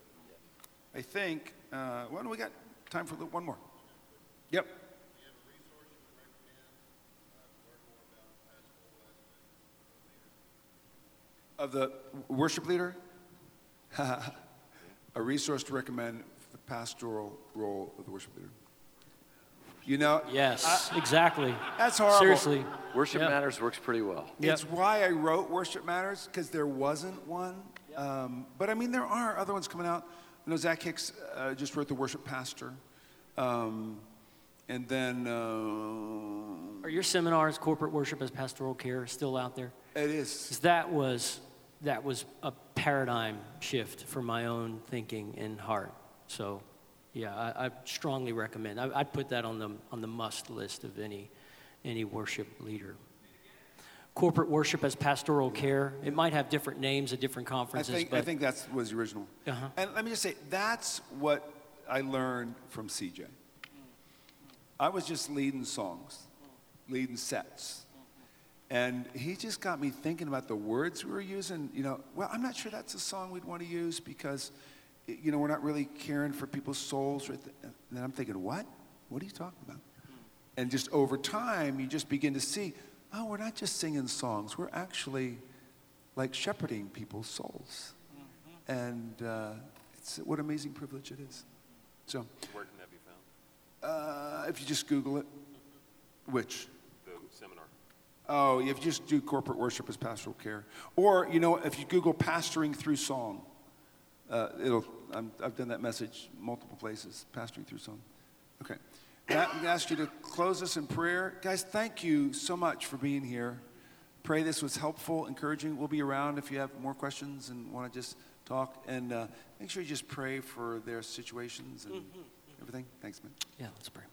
I think, uh, well, we got time for one more. Yep. Of the worship leader? A resource to recommend the pastoral role of the worship leader. You know? Yes, I, exactly. That's horrible. Seriously. Worship Yep. Matters works pretty well. Yep. It's why I wrote Worship Matters, because there wasn't one. Um, but I mean, there are other ones coming out. I know Zach Hicks uh, just wrote The Worship Pastor. Um, and then... Uh, Are your seminars, Corporate Worship as Pastoral Care, still out there? It is. 'Cause that was, that was a paradigm shift for my own thinking and heart. So... yeah, I, I strongly recommend. I, I'd put that on the on the must list of any any worship leader. Corporate Worship as Pastoral Care. It might have different names at different conferences. I think but I think that was the original. Uh-huh. And let me just say, that's what I learned from C J. I was just leading songs, leading sets. And he just got me thinking about the words we were using. You know, well, I'm not sure that's a song we'd want to use because, you know, we're not really caring for people's souls. Right? And then I'm thinking, what? What are you talking about? And just over time, you just begin to see, oh, we're not just singing songs. We're actually like shepherding people's souls. Mm-hmm. And uh, it's what an amazing privilege it is. So, Where can that be found? Uh, if you just Google it. Which? The seminar. Oh, if you just do Corporate Worship as Pastoral Care. Or, you know, if you Google Pastoring Through Song, uh, it'll, I'm, I've done that message multiple places, Pastoring Through Song. Okay. Matt, I'm going to ask you to close us in prayer. Guys, thank you so much for being here. Pray this was helpful, encouraging. We'll be around if you have more questions and want to just talk. And uh, make sure you just pray for their situations and mm-hmm. everything. Thanks, man. Yeah, let's pray.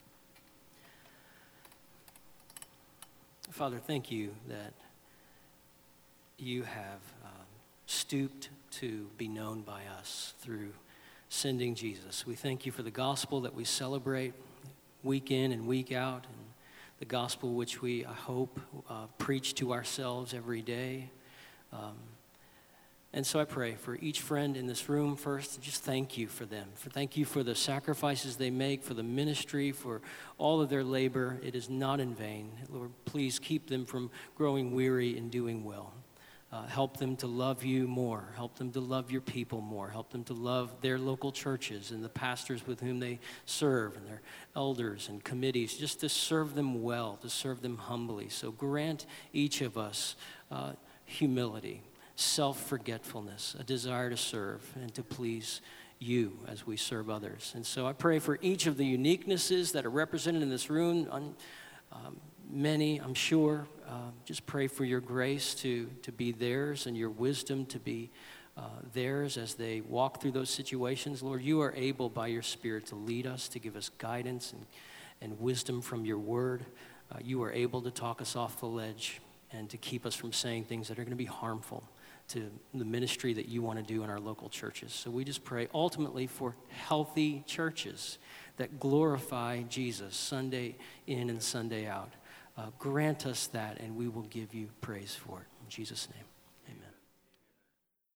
Father, thank you that you have um, stooped to be known by us through sending Jesus. We thank you for the gospel that we celebrate week in and week out, and the gospel which we, I hope, uh, preach to ourselves every day. Um, And so I pray for each friend in this room first, just thank you for them. For thank you for the sacrifices they make, for the ministry, for all of their labor. It is not in vain. Lord, please keep them from growing weary and doing well. Uh, help them to love you more. Help them to love your people more. Help them to love their local churches and the pastors with whom they serve and their elders and committees, just to serve them well, to serve them humbly. So grant each of us uh, humility, self-forgetfulness, a desire to serve and to please you as we serve others. And so I pray for each of the uniquenesses that are represented in this room, on, um, many, I'm sure. Uh, just pray for your grace to, to be theirs and your wisdom to be uh, theirs as they walk through those situations. Lord, you are able by your Spirit to lead us, to give us guidance and, and wisdom from your word. Uh, you are able to talk us off the ledge and to keep us from saying things that are going to be harmful to the ministry that you want to do in our local churches. So we just pray ultimately for healthy churches that glorify Jesus Sunday in and Sunday out. Uh, grant us that, and we will give you praise for it. In Jesus' name.